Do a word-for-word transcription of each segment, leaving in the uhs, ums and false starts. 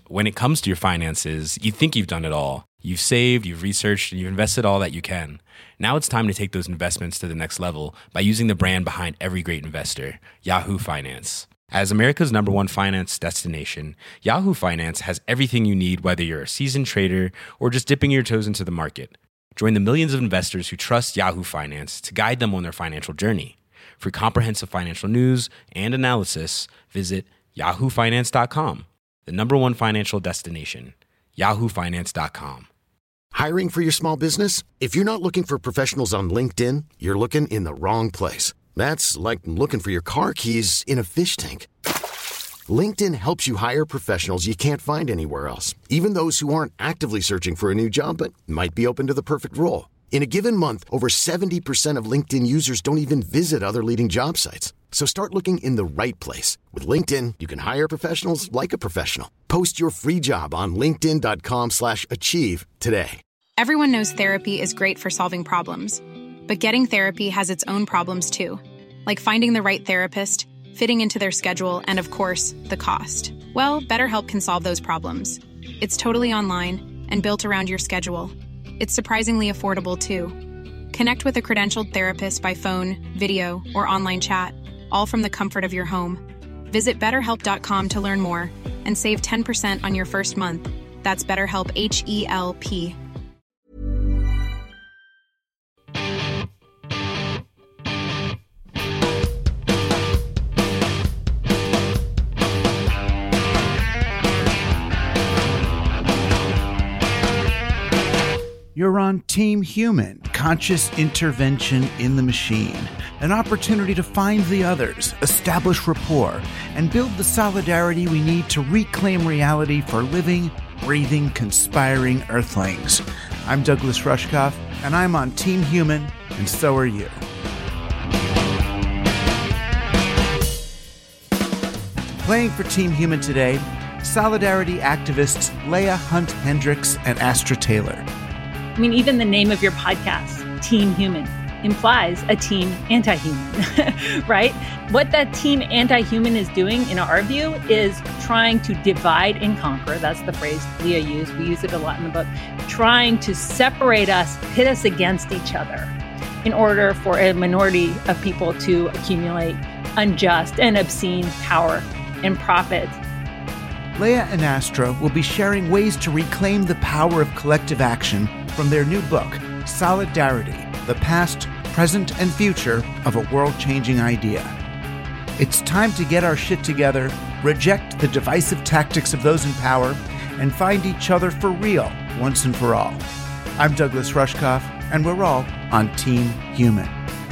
when it comes to your finances, you think you've done it all. You've saved, you've researched, and you've invested all that you can. Now it's time to take those investments to the next level by using the brand behind every great investor, Yahoo Finance. As America's number one finance destination, Yahoo Finance has everything you need, whether you're a seasoned trader or just dipping your toes into the market. Join the millions of investors who trust Yahoo Finance to guide them on their financial journey. For comprehensive financial news and analysis, visit yahoo finance dot com, the number one financial destination, yahoo finance dot com. Hiring for your small business? If you're not looking for professionals on LinkedIn, you're looking in the wrong place. That's like looking for your car keys in a fish tank. LinkedIn helps you hire professionals you can't find anywhere else, even those who aren't actively searching for a new job but might be open to the perfect role. In a given month, over seventy percent of LinkedIn users don't even visit other leading job sites. So start looking in the right place. With LinkedIn, you can hire professionals like a professional. Post your free job on linkedin dot com slash achieve today. Everyone knows therapy is great for solving problems. But getting therapy has its own problems too. Like finding the right therapist, fitting into their schedule, and of course, the cost. Well, BetterHelp can solve those problems. It's totally online and built around your schedule. It's surprisingly affordable, too. Connect with a credentialed therapist by phone, video, or online chat, all from the comfort of your home. Visit better help dot com to learn more and save ten percent on your first month. That's BetterHelp, H E L P. You're on Team Human, conscious intervention in the machine. An opportunity to find the others, establish rapport, and build the solidarity we need to reclaim reality for living, breathing, conspiring Earthlings. I'm Douglas Rushkoff, and I'm on Team Human, and so are you. Playing for Team Human today, solidarity activists Leah Hunt Hendricks and Astra Taylor. I mean, even the name of your podcast, Team Human, implies a team anti-human, right? What that team anti-human is doing, in our view, is trying to divide and conquer. That's the phrase Leah used. We use it a lot in the book. Trying to separate us, pit us against each other in order for a minority of people to accumulate unjust and obscene power and profit. Leah and Astra will be sharing ways to reclaim the power of collective action from their new book, Solidarity, the Past, Present, and Future of a World-Changing Idea. It's time to get our shit together, reject the divisive tactics of those in power, and find each other for real once and for all. I'm Douglas Rushkoff, and we're all on Team Human.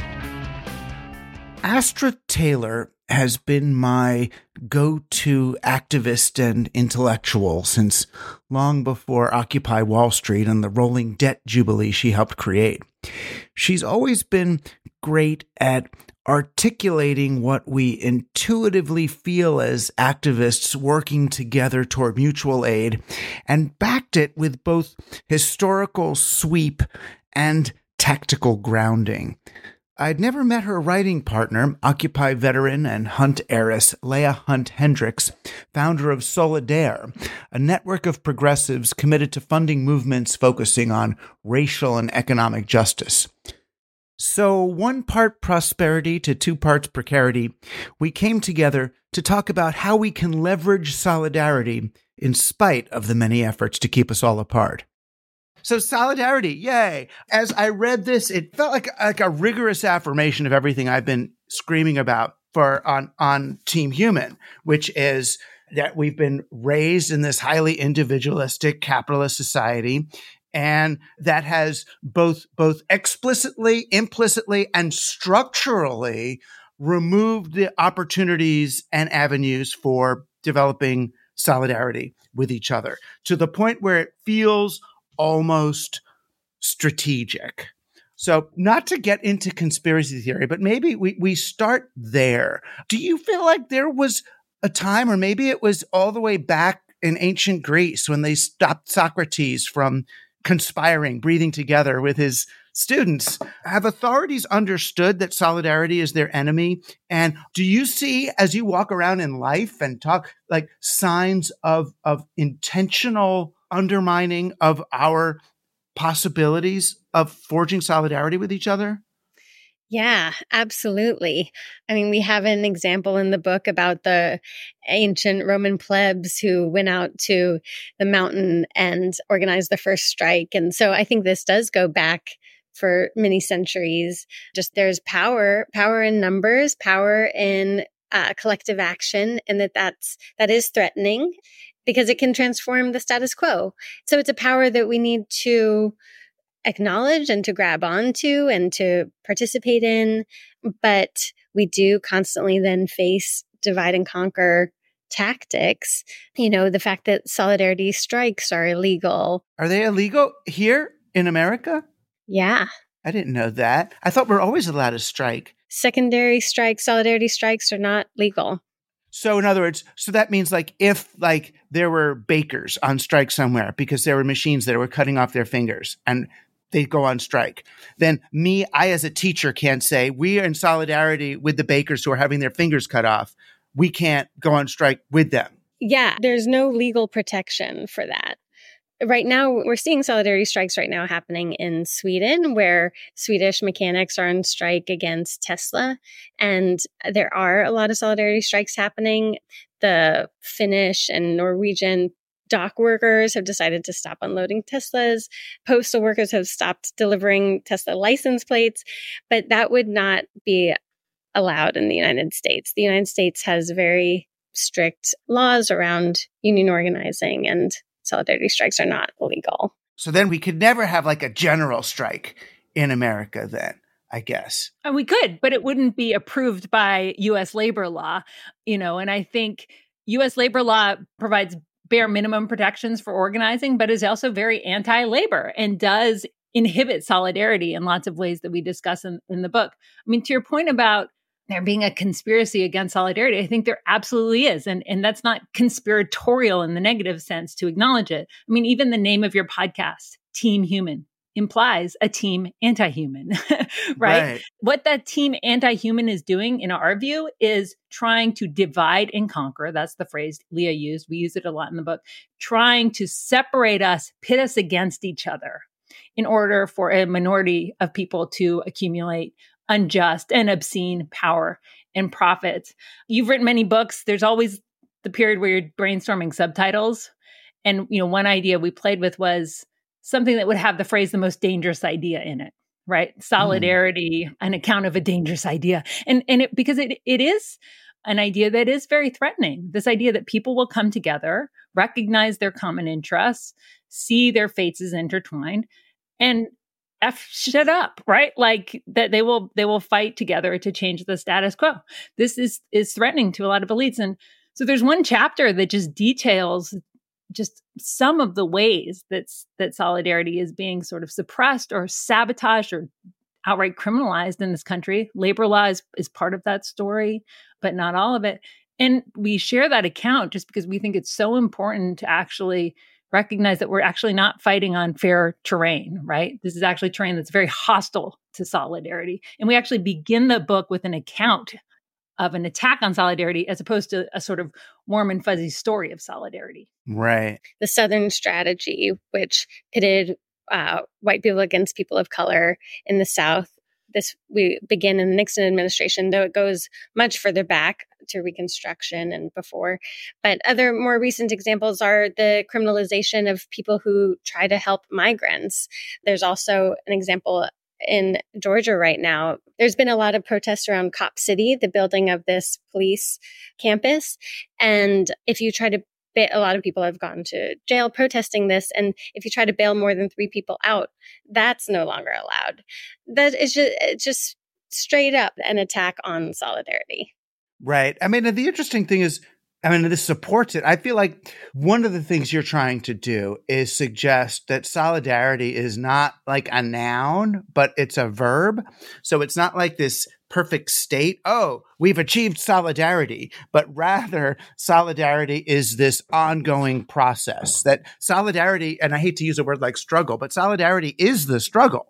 Astra Taylor has been my go-to activist and intellectual since long before Occupy Wall Street and the rolling debt jubilee she helped create. She's always been great at articulating what we intuitively feel as activists working together toward mutual aid, and backed it with both historical sweep and tactical grounding. I'd never met her writing partner, Occupy veteran and Hunt heiress Leah Hunt Hendricks, founder of Solidaire, a network of progressives committed to funding movements focusing on racial and economic justice. So, one part prosperity to two parts precarity, we came together to talk about how we can leverage solidarity in spite of the many efforts to keep us all apart. So solidarity, yay. As I read this, it felt like, like a rigorous affirmation of everything I've been screaming about for on, on Team Human, which is that we've been raised in this highly individualistic capitalist society, and that has both, both explicitly, implicitly, and structurally removed the opportunities and avenues for developing solidarity with each other to the point where it feels almost strategic. So not to get into conspiracy theory, but maybe we, we start there. Do you feel like there was a time, or maybe it was all the way back in ancient Greece when they stopped Socrates from conspiring, breathing together with his students, have authorities understood that solidarity is their enemy? And do you see, as you walk around in life and talk, like signs of, of intentional undermining of our possibilities of forging solidarity with each other? Yeah, absolutely. I mean, we have an example in the book about the ancient Roman plebs who went out to the mountain and organized the first strike. And so I think this does go back for many centuries. Just there's power, power in numbers, power in uh, collective action, and that that's, that is threatening because it can transform the status quo. So it's a power that we need to acknowledge and to grab onto and to participate in. But we do constantly then face divide and conquer tactics. You know, the fact that solidarity strikes are illegal. Are they illegal here in America? Yeah. I didn't know that. I thought we're always allowed to strike. Secondary strikes, solidarity strikes are not legal. So in other words, so that means like if like there were bakers on strike somewhere because there were machines that were cutting off their fingers and they go on strike, then me, I as a teacher can't say we are in solidarity with the bakers who are having their fingers cut off. We can't go on strike with them. Yeah, there's no legal protection for that. Right now, we're seeing solidarity strikes right now happening in Sweden, where Swedish mechanics are on strike against Tesla. And there are a lot of solidarity strikes happening. The Finnish and Norwegian dock workers have decided to stop unloading Teslas. Postal workers have stopped delivering Tesla license plates. But that would not be allowed in the United States. The United States has very strict laws around union organizing, and solidarity strikes are not illegal. So then we could never have like a general strike in America then, I guess. And we could, but it wouldn't be approved by U S labor law, you know, and I think U S labor law provides bare minimum protections for organizing, but is also very anti-labor and does inhibit solidarity in lots of ways that we discuss in, in the book. I mean, to your point about there being a conspiracy against solidarity, I think there absolutely is. And, and that's not conspiratorial in the negative sense to acknowledge it. I mean, even the name of your podcast, Team Human, implies a team anti-human, right? right? What that team anti-human is doing, in our view, is trying to divide and conquer. That's the phrase Leah used. We use it a lot in the book. Trying to separate us, pit us against each other in order for a minority of people to accumulate unjust and obscene power and profit. You've written many books. There's always the period where you're brainstorming subtitles. And, you know, one idea we played with was something that would have the phrase "the most dangerous idea" in it, right? Solidarity, mm. an account of a dangerous idea. And and it, because it it is an idea that is very threatening. This idea that people will come together, recognize their common interests, see their fates as intertwined, and F shit up, right? Like that they will they will fight together to change the status quo. This is is threatening to a lot of elites. And so there's one chapter that just details just some of the ways that that solidarity is being sort of suppressed or sabotaged or outright criminalized in this country. Labor law is, is part of that story, but not all of it. And we share that account just because we think it's so important to actually recognize that we're actually not fighting on fair terrain, right? This is actually terrain that's very hostile to solidarity. And we actually begin the book with an account of an attack on solidarity as opposed to a sort of warm and fuzzy story of solidarity. Right. The Southern strategy, which pitted uh, white people against people of color in the South. This we begin in the Nixon administration, though it goes much further back to Reconstruction and before. But other more recent examples are the criminalization of people who try to help migrants. There's also an example in Georgia right now. There's been a lot of protests around Cop City, the building of this police campus. And if you try to bail, a lot of people have gone to jail protesting this. And if you try to bail more than three people out, that's no longer allowed. That is just, it's just straight up an attack on solidarity. Right. I mean, the interesting thing is, I mean, this supports it. I feel like one of the things you're trying to do is suggest that solidarity is not like a noun, but it's a verb. So it's not like this perfect state. Oh, we've achieved solidarity, but rather solidarity is this ongoing process that solidarity, and I hate to use a word like struggle, but solidarity is the struggle,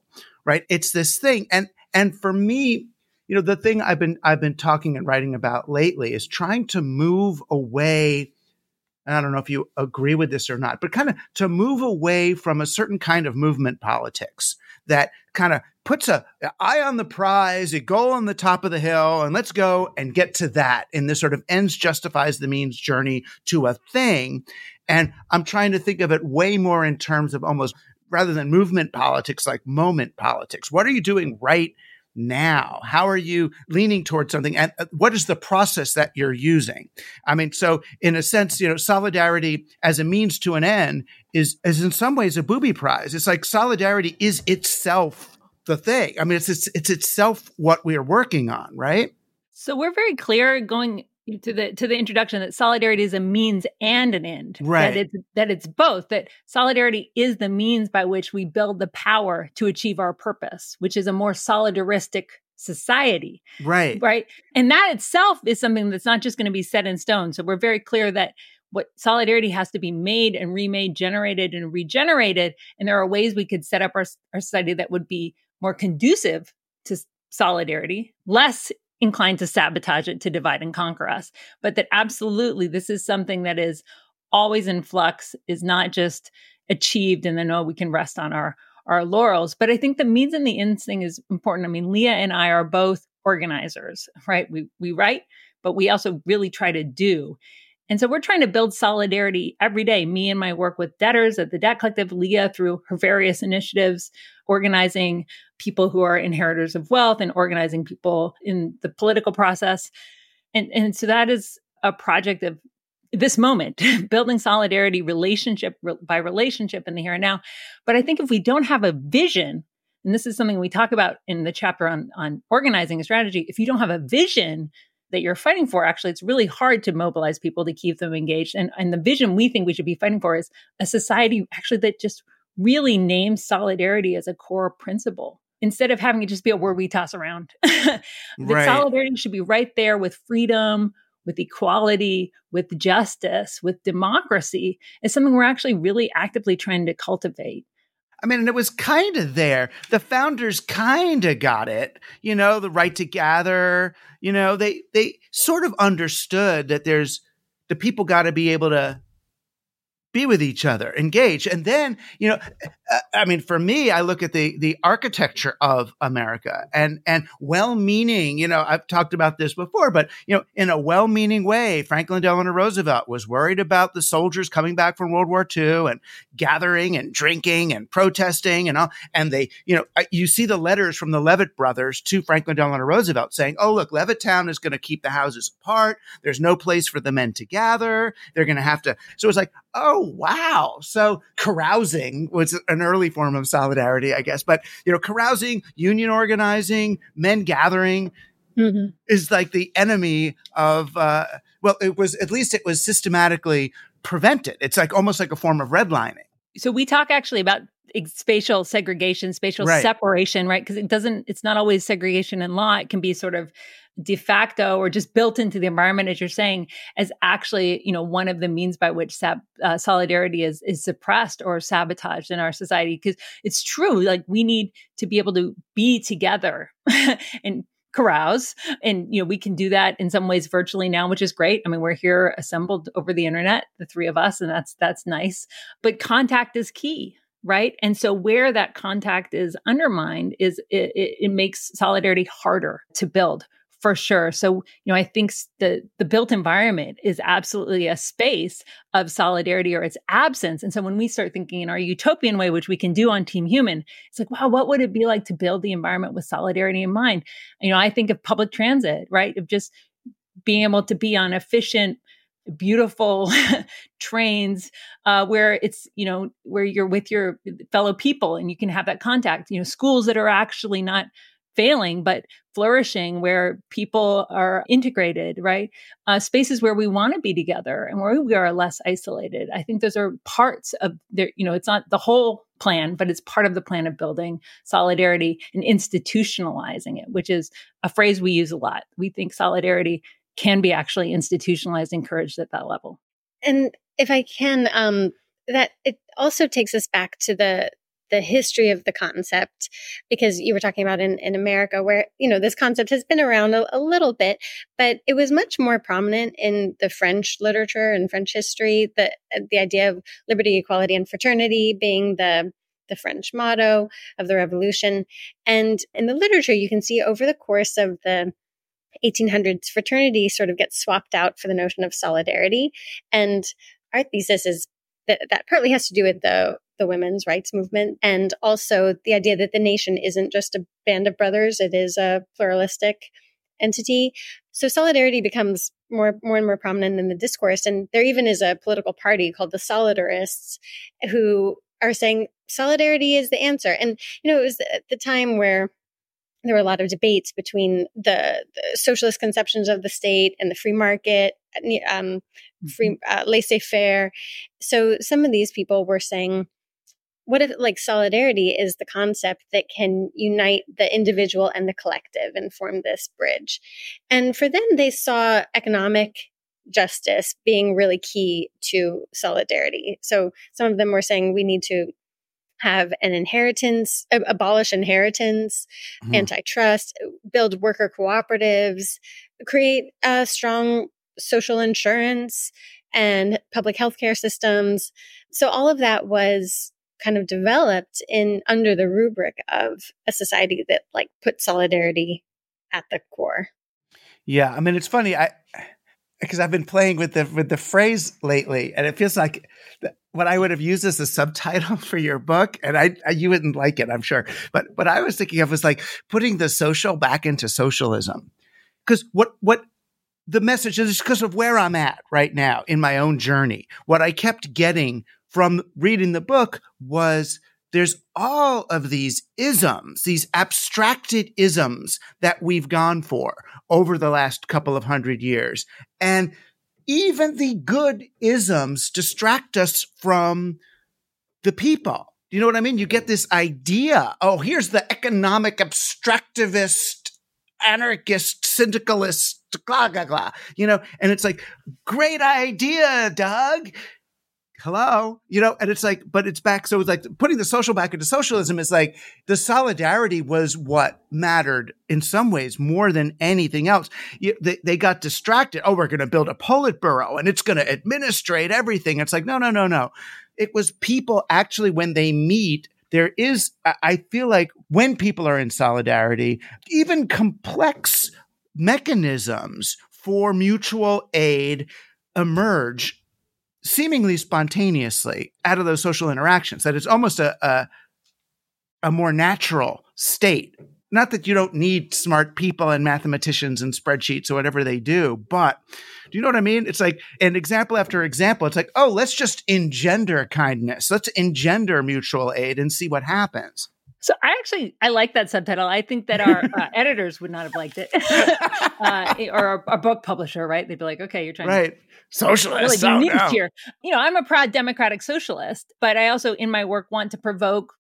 right? It's this thing. And, and for me, you know, the thing I've been, I've been talking and writing about lately is trying to move away. And I don't know if you agree with this or not, but kind of to move away from a certain kind of movement politics that kind of puts a eye on the prize, a goal on the top of the hill, and let's go and get to that in this sort of ends justifies the means journey to a thing. And I'm trying to think of it way more in terms of almost rather than movement politics, like moment politics. What are you doing right now? How are you leaning towards something? And what is the process that you're using? I mean, so in a sense, you know, solidarity as a means to an end is, is in some ways a booby prize. It's like solidarity is itself the thing. I mean, it's, it's, it's itself what we are working on, right? So we're very clear going to the to the introduction that solidarity is a means and an end. Right. That it's that it's both. That solidarity is the means by which we build the power to achieve our purpose, which is a more solidaristic society. Right. Right. And that itself is something that's not just going to be set in stone. So we're very clear that what solidarity has to be made and remade, generated and regenerated. And there are ways we could set up our, our society that would be more conducive to solidarity, less inclined to sabotage it, to divide and conquer us. But that absolutely, this is something that is always in flux, is not just achieved and then, oh, we can rest on our, our laurels. But I think the means and the ends thing is important. I mean, Leah and I are both organizers, right? We we write, but we also really try to do. And so we're trying to build solidarity every day. Me and my work with debtors at the Debt Collective, Leah through her various initiatives, organizing people who are inheritors of wealth and organizing people in the political process. And, and so that is a project of this moment, building solidarity relationship re- by relationship in the here and now. But I think if we don't have a vision, and this is something we talk about in the chapter on, on organizing a strategy, if you don't have a vision that you're fighting for, actually, it's really hard to mobilize people to keep them engaged. And, and the vision we think we should be fighting for is a society actually that just really names solidarity as a core principle, instead of having it just be a word we toss around. That Right. solidarity should be right there with freedom, with equality, with justice, with democracy. It's something we're actually really actively trying to cultivate. I mean, and it was kind of there. The founders kind of got it, you know, the right to gather, you know, they, they sort of understood that there's the people got to be able to be with each other, engage. And then, you know, I mean, for me, I look at the, the architecture of America and, and well-meaning, you know, I've talked about this before, but, you know, in a well-meaning way, Franklin Delano Roosevelt was worried about the soldiers coming back from World War Two and gathering and drinking and protesting and all. And they, you know, you see the letters from the Levitt brothers to Franklin Delano Roosevelt saying, oh, look, Levittown is going to keep the houses apart. There's no place for the men to gather. They're going to have to. So it's like, oh, wow. So carousing was an early form of solidarity, I guess. But, you know, carousing, union organizing, men gathering mm-hmm. is like the enemy of, uh, well, it was, at least it was systematically prevented. It's like almost like a form of redlining. So we talk actually about spatial segregation, spatial right. separation, right? Because it doesn't, it's not always segregation in law. It can be sort of de facto or just built into the environment, as you're saying, as actually, you know, one of the means by which sab- uh, solidarity is is suppressed or sabotaged in our society. Because it's true, like we need to be able to be together and carouse. And, you know, we can do that in some ways virtually now, which is great. I mean, we're here assembled over the internet, the three of us, and that's that's nice. But contact is key. Right. And so where that contact is undermined is it, it, it makes solidarity harder to build, for sure. So, you know, I think the, the built environment is absolutely a space of solidarity or its absence. And so when we start thinking in our utopian way, which we can do on Team Human, it's like, wow, what would it be like to build the environment with solidarity in mind? You know, I think of public transit, right? Of just being able to be on efficient, beautiful trains uh, where it's, you know, where you're with your fellow people and you can have that contact, you know, schools that are actually not failing, but flourishing, where people are integrated, right? Uh, spaces where we want to be together and where we are less isolated. I think those are parts of their, you know, it's not the whole plan, but it's part of the plan of building solidarity and institutionalizing it, which is a phrase we use a lot. We think solidarity can be actually institutionalized, encouraged at that level. And if I can, um, that it also takes us back to the the history of the concept, because you were talking about in, in America where, you know, this concept has been around a, a little bit, but it was much more prominent in the French literature and French history, the, the idea of liberty, equality, and fraternity being the the French motto of the revolution. And in the literature, you can see over the course of the eighteen hundreds, fraternity sort of gets swapped out for the notion of solidarity. And our thesis is that that partly has to do with the, the women's rights movement, and also the idea that the nation isn't just a band of brothers, it is a pluralistic entity. So solidarity becomes more, more and more prominent in the discourse. And there even is a political party called the Solidarists who are saying solidarity is the answer. And, you know, it was at the time where there were a lot of debates between the, the socialist conceptions of the state and the free market, um, free uh, laissez-faire. So some of these people were saying, what if like solidarity is the concept that can unite the individual and the collective and form this bridge? And for them, they saw economic justice being really key to solidarity. So some of them were saying we need to have an inheritance, ab- abolish inheritance, mm-hmm. antitrust, build worker cooperatives, create a strong social insurance and public healthcare systems. So all of that was kind of developed in under the rubric of a society that like put solidarity at the core. Yeah, I mean, it's funny. I because I've been playing with the with the phrase lately, and it feels like what I would have used as a subtitle for your book, and I, I you wouldn't like it, I'm sure. But what I was thinking of was like putting the social back into socialism, because what what the message is because of where I'm at right now in my own journey. What I kept getting from reading the book was there's all of these isms, these abstracted isms that we've gone for over the last couple of hundred years. And even the good isms distract us from the people. You know what I mean? You get this idea, oh, here's the economic abstractivist, anarchist, syndicalist, blah, blah, blah, you know, and it's like, great idea, Doug. Hello, you know, and it's like, but it's back. So it's like putting the social back into socialism is like the solidarity was what mattered in some ways more than anything else. You, they, they got distracted. Oh, we're going to build a Politburo and it's going to administrate everything. It's like, no, no, no, no. It was people actually when they meet, there is, I feel like when people are in solidarity, even complex mechanisms for mutual aid emerge seemingly spontaneously out of those social interactions, that it's almost a, a a more natural state. Not that you don't need smart people and mathematicians and spreadsheets or whatever they do, but do you know what I mean? It's like an example after example. It's like, oh, let's just engender kindness. Let's engender mutual aid and see what happens. So I actually, I like that subtitle. I think that our uh, editors would not have liked it. uh, or our, our book publisher, right? They'd be like, okay, you're trying right. to socialist. really be oh, niche no. here. You know, I'm a proud democratic socialist, but I also in my work want to provoke.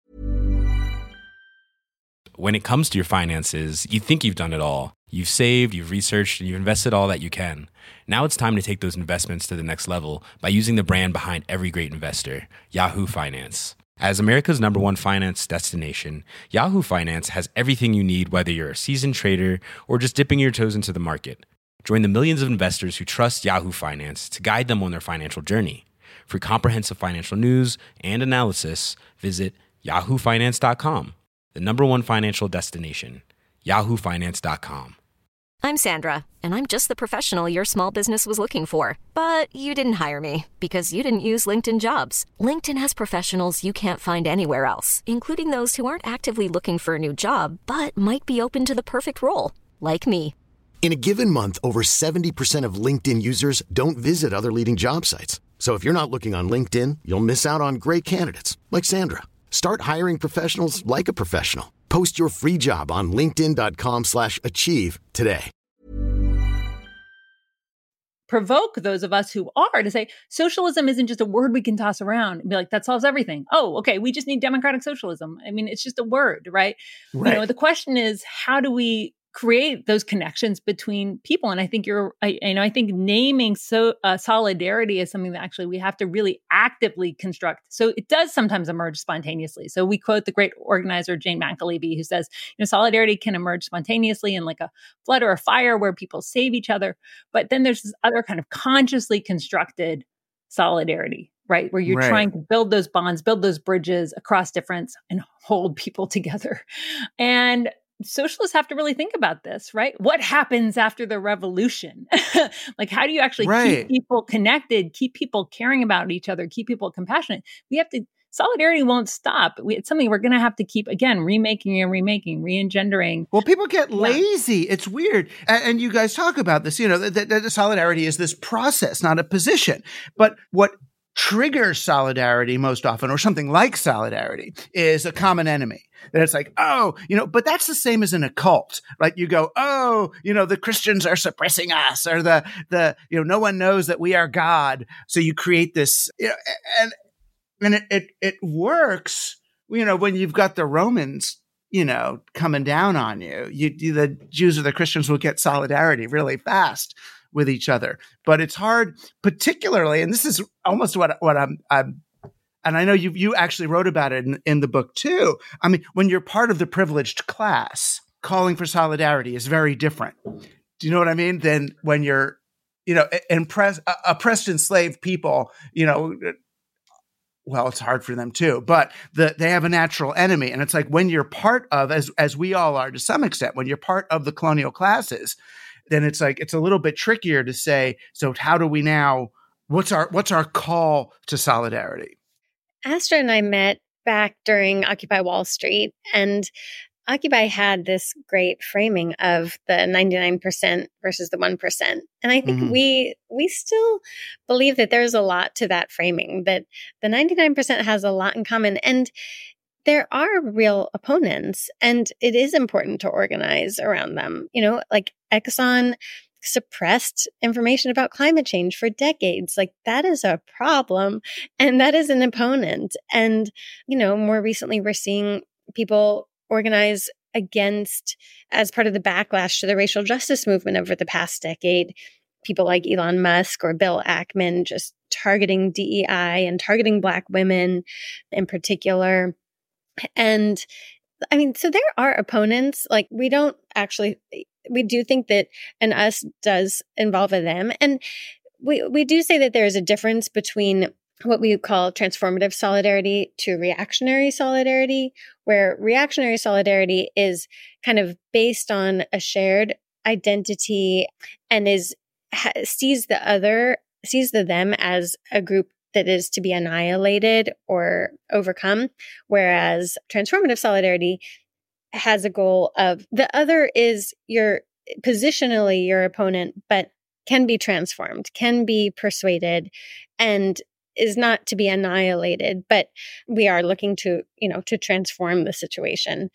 When it comes to your finances, you think you've done it all. You've saved, you've researched, and you've invested all that you can. Now it's time to take those investments to the next level by using the brand behind every great investor, Yahoo Finance. As America's number one finance destination, Yahoo Finance has everything you need, whether you're a seasoned trader or just dipping your toes into the market. Join the millions of investors who trust Yahoo Finance to guide them on their financial journey. For comprehensive financial news and analysis, visit yahoo finance dot com, the number one financial destination, yahoo finance dot com. I'm Sandra, and I'm just the professional your small business was looking for. But you didn't hire me because you didn't use LinkedIn Jobs. LinkedIn has professionals you can't find anywhere else, including those who aren't actively looking for a new job, but might be open to the perfect role, like me. In a given month, over seventy percent of LinkedIn users don't visit other leading job sites. So if you're not looking on LinkedIn, you'll miss out on great candidates like Sandra. Start hiring professionals like a professional. Post your free job on linkedin dot com slash achieve today. Provoke those of us who are to say socialism isn't just a word we can toss around and be like, that solves everything. Oh, okay, we just need democratic socialism. I mean, it's just a word, right? Right. You know, the question is, how do we create those connections between people. And I think you're, I, you know, I think naming so uh, solidarity is something that actually we have to really actively construct. So it does sometimes emerge spontaneously. So we quote the great organizer Jane McAlevey, who says, you know, solidarity can emerge spontaneously in like a flood or a fire where people save each other. But then there's this other kind of consciously constructed solidarity, right? Where you're Right. trying to build those bonds, build those bridges across difference and hold people together. And socialists have to really think about this, right? What happens after the revolution? Like, how do you actually Right. keep people connected, keep people caring about each other, keep people compassionate? We have to, solidarity won't stop. We, it's something we're going to have to keep, again, remaking and remaking, re-engendering. Well, people get lazy. It's weird. And, and you guys talk about this, you know, that, that solidarity is this process, not a position. But what triggers solidarity most often, or something like solidarity, is a common enemy. That it's like, oh, you know, but that's the same as in a cult, right? You go, oh, you know, the Christians are suppressing us, or the, the, you know, no one knows that we are God. So you create this, you know, and, and it, it, it works, you know, when you've got the Romans, you know, coming down on you, you, you the Jews or the Christians will get solidarity really fast with each other. But it's hard, particularly, and this is almost what, what I'm, I'm, and I know you you actually wrote about it in, in the book too. I mean, when you're part of the privileged class, calling for solidarity is very different. Do you know what I mean? Than when you're, you know, impressed, oppressed, enslaved people, you know, well, it's hard for them too, but the, they have a natural enemy. And it's like when you're part of, as as we all are to some extent, when you're part of the colonial classes, then it's like, it's a little bit trickier to say, so how do we now, what's our what's our call to solidarity? Astra and I met back during Occupy Wall Street, and Occupy had this great framing of the ninety-nine percent versus the one percent. And I think mm-hmm. we we still believe that there's a lot to that framing, that the ninety-nine percent has a lot in common. And there are real opponents, and it is important to organize around them. You know, like Exxon suppressed information about climate change for decades. Like, that is a problem, and that is an opponent. And, you know, more recently, we're seeing people organize against, as part of the backlash to the racial justice movement over the past decade, people like Elon Musk or Bill Ackman just targeting D E I and targeting Black women in particular. And I mean, so there are opponents. Like, we don't actually, we do think that an us does involve a them. And we, we do say that there is a difference between what we call transformative solidarity to reactionary solidarity, where reactionary solidarity is kind of based on a shared identity and is ha, sees the other, sees the them as a group that is to be annihilated or overcome, whereas transformative solidarity has a goal of the other is your positionally your opponent, but can be transformed, can be persuaded, and is not to be annihilated, but we are looking to, you know, to transform the situation.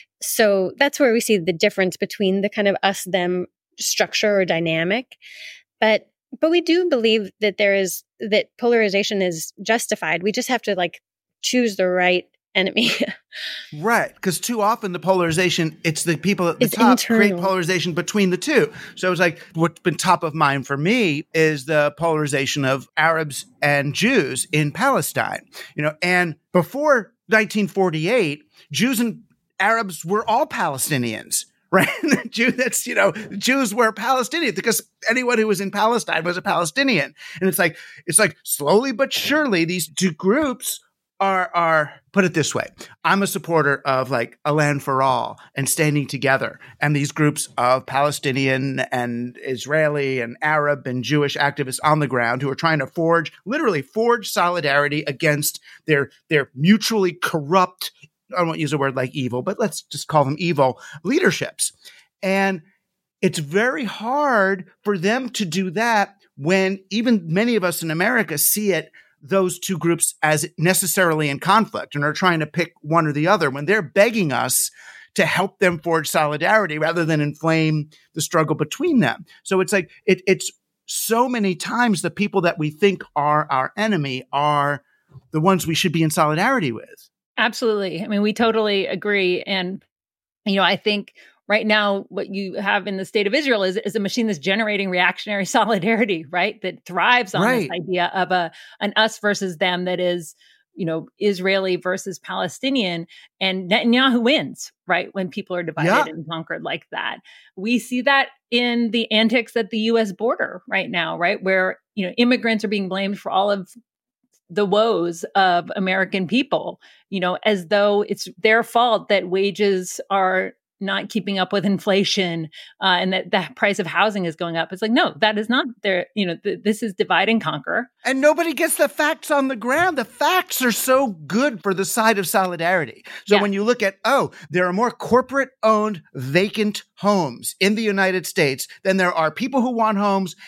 So that's where we see the difference between the kind of us-them structure or dynamic. But but we do believe that there is, that polarization is justified. We just have to like choose the right enemy. Right. Because too often the polarization, it's the people at the It's top internal. create polarization between the two. So it's like what's been top of mind for me is the polarization of Arabs and Jews in Palestine. You know, and before nineteen forty-eight, Jews and Arabs were all Palestinians. Right. Jew, that's, you know, Jews were Palestinians because anyone who was in Palestine was a Palestinian. And it's like, it's like slowly but surely these two groups are, are, put it this way. I'm a supporter of like a land for all and standing together. And these groups of Palestinian and Israeli and Arab and Jewish activists on the ground who are trying to forge, literally forge solidarity against their, their mutually corrupt, I won't use a word like evil, but let's just call them evil leaderships. And it's very hard for them to do that when even many of us in America see it, those two groups as necessarily in conflict and are trying to pick one or the other when they're begging us to help them forge solidarity rather than inflame the struggle between them. So it's like, it, it's so many times the people that we think are our enemy are the ones we should be in solidarity with. Absolutely. I mean, we totally agree. And, you know, I think right now, what you have in the state of Israel is, is a machine that's generating reactionary solidarity, right? That thrives on Right. this idea of a an us versus them that is, you know, Israeli versus Palestinian, and Netanyahu wins, right? When people are divided Yeah. and conquered like that. We see that in the antics at the U S border right now, right? Where, you know, immigrants are being blamed for all of the woes of American people, you know, as though it's their fault that wages are not keeping up with inflation, uh, and that the price of housing is going up. It's like, no, that is not their, you know, th- this is divide and conquer. And nobody gets the facts on the ground. The facts are so good for the side of solidarity. So Yeah. when you look at, oh, there are more corporate owned vacant homes in the United States than there are people who want homes,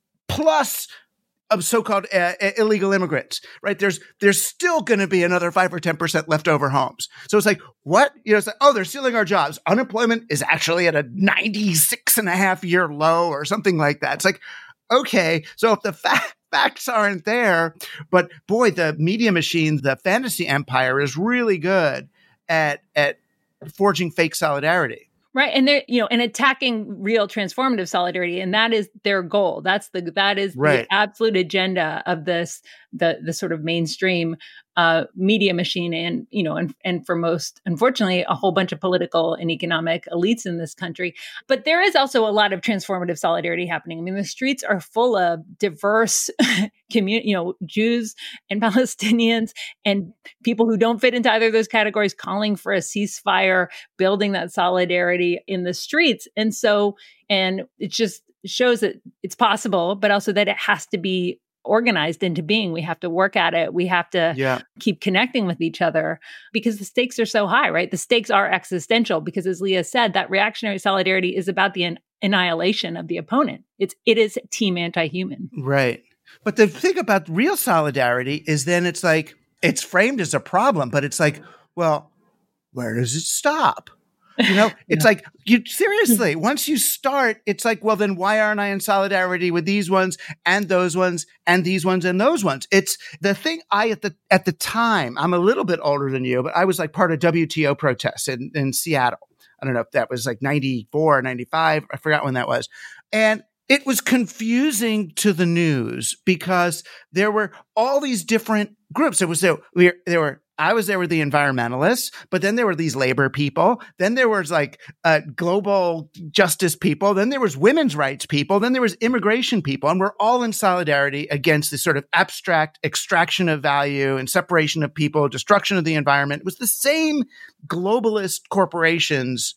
plus of so-called uh, illegal immigrants, right? There's there's still going to be another five or ten percent leftover homes. So it's like, what? You know, it's like, oh, they're stealing our jobs. Unemployment is actually at a ninety-six and a half year low or something like that. It's like, okay, so if the fa- facts aren't there, but boy, the media machine, the fantasy empire is really good at at forging fake solidarity. Right. And they're, you know, and attacking real transformative solidarity. And that is their goal. That's the, that is Right. the absolute agenda of this, the, the sort of mainstream uh, media machine. And, you know, and, and for most, unfortunately, a whole bunch of political and economic elites in this country. But there is also a lot of transformative solidarity happening. I mean, the streets are full of diverse community, you know, Jews and Palestinians and people who don't fit into either of those categories calling for a ceasefire, building that solidarity in the streets. And so, and it just shows that it's possible, but also that it has to be organized into being. We have to work at it. We have to Yeah. keep connecting with each other because the stakes are so high, right? The stakes are existential because, as Leah said, that reactionary solidarity is about the an- annihilation of the opponent. It's, it is team anti-human. Right. But the thing about real solidarity is then it's like, it's framed as a problem, but it's like, well, where does it stop? You know, it's like, you seriously, once you start, it's like, well, then why aren't I in solidarity with these ones and those ones and these ones and those ones? It's the thing I, at the, at the time, I'm a little bit older than you, but I was like part of W T O protests in, in Seattle. I don't know if that was like ninety-four, ninety-five. I forgot when that was. And it was confusing to the news because there were all these different groups. There was, there, we, there were, I was there with the environmentalists, but then there were these labor people. Then there was like uh, global justice people. Then there was women's rights people. Then there was immigration people. And we're all in solidarity against this sort of abstract extraction of value and separation of people, destruction of the environment. It was the same globalist corporations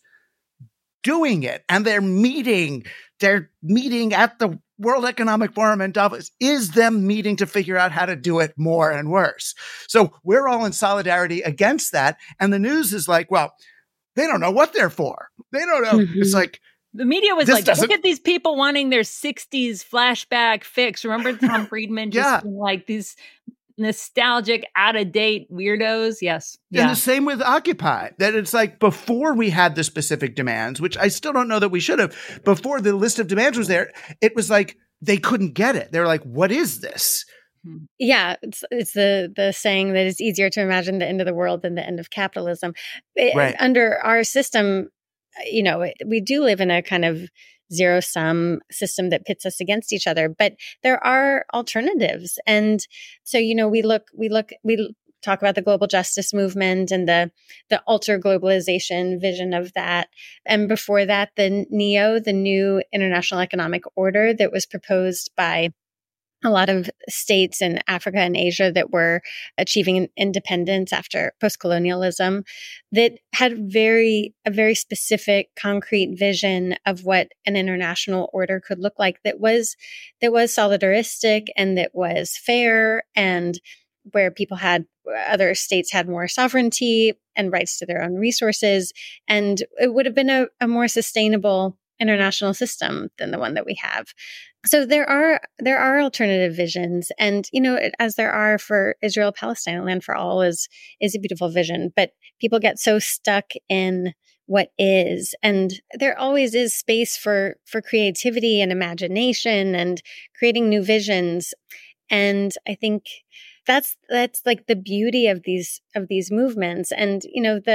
doing it. And they're meeting, they're meeting at the World Economic Forum in Davos is them meeting to figure out how to do it more and worse. So we're all in solidarity against that. And the news is like, well, they don't know what they're for. They don't know. Mm-hmm. It's like, the media was this like, doesn't- look at these people wanting their sixties flashback fix. Remember Tom Friedman just Yeah. being like these nostalgic, out-of-date weirdos? Yes. And Yeah. the same with Occupy, that it's like before we had the specific demands, which I still don't know that we should have, before the list of demands was there, it was like they couldn't get it. They were like, what is this? Yeah, it's it's the the saying that it's easier to imagine the end of the world than the end of capitalism. It, Right. Under our system, you know, we do live in a kind of zero sum system that pits us against each other, but there are alternatives. And so, you know, we look, we look, we talk about the global justice movement and the, the ultra globalization vision of that. And before that, the NEO, the new international economic order that was proposed by a lot of states in Africa and Asia that were achieving independence after post-colonialism, that had very a very specific, concrete vision of what an international order could look like. That was that was solidaristic and that was fair, and where people had other states had more sovereignty and rights to their own resources, and it would have been a, a more sustainable international system than the one that we have. So there are there are alternative visions, and you know, as there are for Israel, Palestine, land for all is is a beautiful vision, but people get so stuck in what is, and there always is space for for creativity and imagination and creating new visions. And I think that's that's like the beauty of these of these movements. And you know, the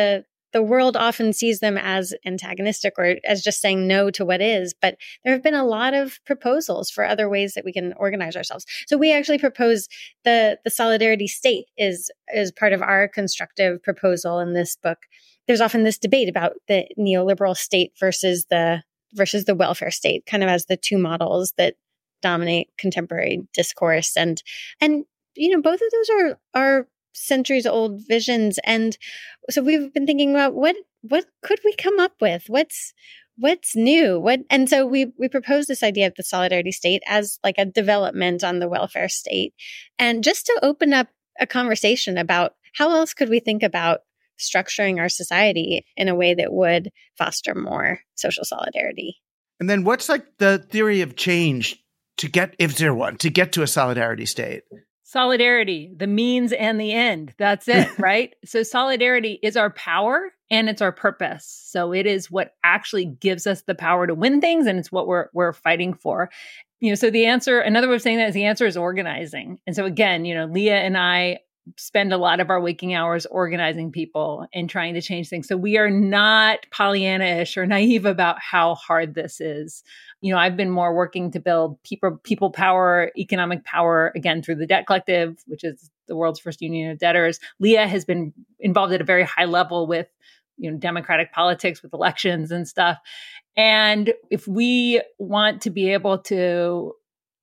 the world often sees them as antagonistic or as just saying no to what is. But there have been a lot of proposals for other ways that we can organize ourselves. So we actually propose the, the solidarity state is, is part of our constructive proposal in this book. There's often this debate about the neoliberal state versus the versus the welfare state, kind of as the two models that dominate contemporary discourse. And, and, you know, both of those are, are centuries old visions. And so we've been thinking about what, what could we come up with? What's, what's new? What, and so we, we proposed this idea of the solidarity state as like a development on the welfare state. And just to open up a conversation about how else could we think about structuring our society in a way that would foster more social solidarity. And then what's like the theory of change to get, if there one, to get to a solidarity state? Solidarity, the means and the end. That's it, right? So solidarity is our power and it's our purpose. So it is what actually gives us the power to win things, and it's what we're we're fighting for. You know, so the answer, another way of saying that is the answer is organizing. And so again, you know, Leah and I spend a lot of our waking hours organizing people and trying to change things. So we are not Pollyanna-ish or naive about how hard this is. You know, I've been more working to build people, people power, economic power, again, through the Debt Collective, which is the world's first union of debtors. Leah has been involved at a very high level with, you know, democratic politics, with elections and stuff. And if we want to be able to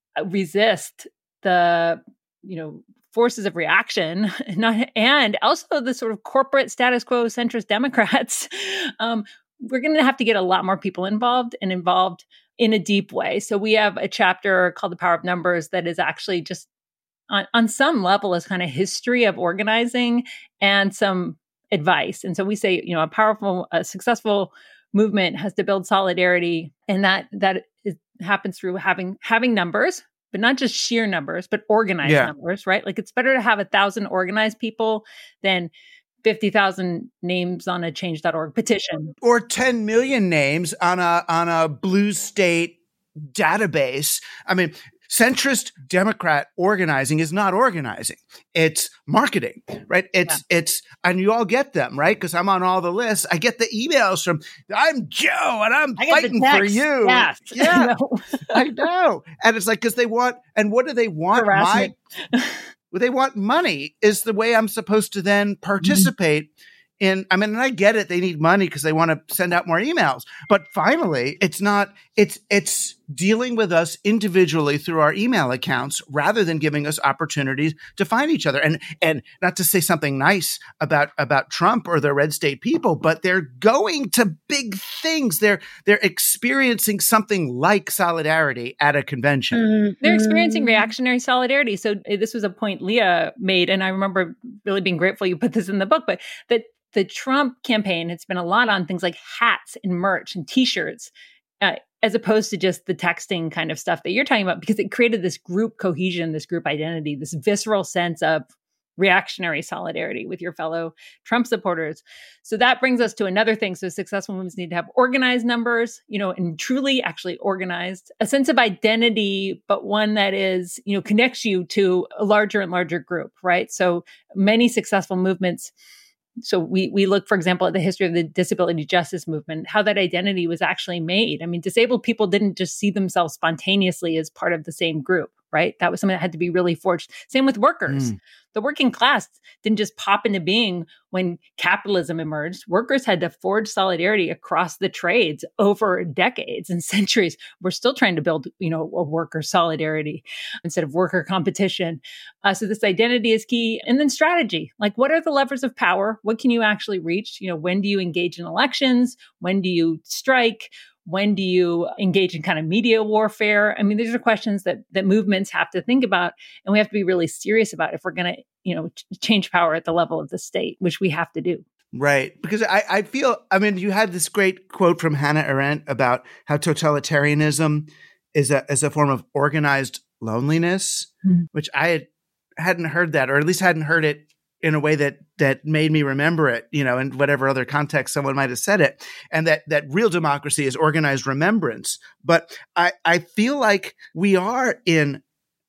resist the, you know, forces of reaction, not, and also the sort of corporate status quo centrist Democrats, um, we're going to have to get a lot more people involved and involved in a deep way. So we have a chapter called The Power of Numbers that is actually just on, on some level is kind of history of organizing and some advice. And so we say, you know, a powerful, a successful movement has to build solidarity, and that that is, happens through having having numbers, but not just sheer numbers, but organized yeah. numbers, right? Like it's better to have a thousand organized people than fifty thousand names on a change dot org petition. Or ten million names on a on a blue state database. I mean, centrist Democrat organizing is not organizing. It's marketing, right? It's, yeah. it's, and you all get them, right? Because I'm on all the lists. I get the emails from, I'm Joe and I'm I fighting for you. Yes. Yeah, I know. And it's like, because they want, and what do they want? Harassment. My, they want money is the way I'm supposed to then participate mm-hmm. in, I mean, and I get it. They need money because they want to send out more emails. But finally, it's not, it's, it's dealing with us individually through our email accounts rather than giving us opportunities to find each other. And, and not to say something nice about, about Trump or the red state people, but they're going to big things. They're, they're experiencing something like solidarity at a convention. Mm-hmm. They're experiencing reactionary solidarity. So this was a point Leah made, and I remember really being grateful you put this in the book, but that the Trump campaign has been a lot on things like hats and merch and t-shirts, uh, as opposed to just the texting kind of stuff that you're talking about, because it created this group cohesion, this group identity, this visceral sense of reactionary solidarity with your fellow Trump supporters. So that brings us to another thing. So successful movements need to have organized numbers, you know, and truly actually organized, a sense of identity, but one that is, you know, connects you to a larger and larger group, right? So many successful movements. So we we look, for example, at the history of the disability justice movement, how that identity was actually made. I mean, disabled people didn't just see themselves spontaneously as part of the same group, right? That was something that had to be really forged. Same with workers. Mm. The working class didn't just pop into being when capitalism emerged. Workers had to forge solidarity across the trades over decades and centuries. We're still trying to build, you know, a worker solidarity instead of worker competition. Uh, so this identity is key. And then strategy, like what are the levers of power? What can you actually reach? You know, when do you engage in elections? When do you strike? When do you engage in kind of media warfare? I mean, these are questions that that movements have to think about, and we have to be really serious about if we're going to, you know, ch- change power at the level of the state, which we have to do. Right. Because I, I feel, I mean, you had this great quote from Hannah Arendt about how totalitarianism is a, is a form of organized loneliness, mm-hmm. which I had, hadn't heard that, or at least hadn't heard it in a way that that made me remember it, you know, in whatever other context someone might have said it. And that that real democracy is organized remembrance. But I, I feel like we are in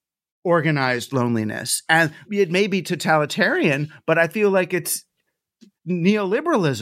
organized loneliness. And it may be totalitarian, but I feel like it's neoliberalism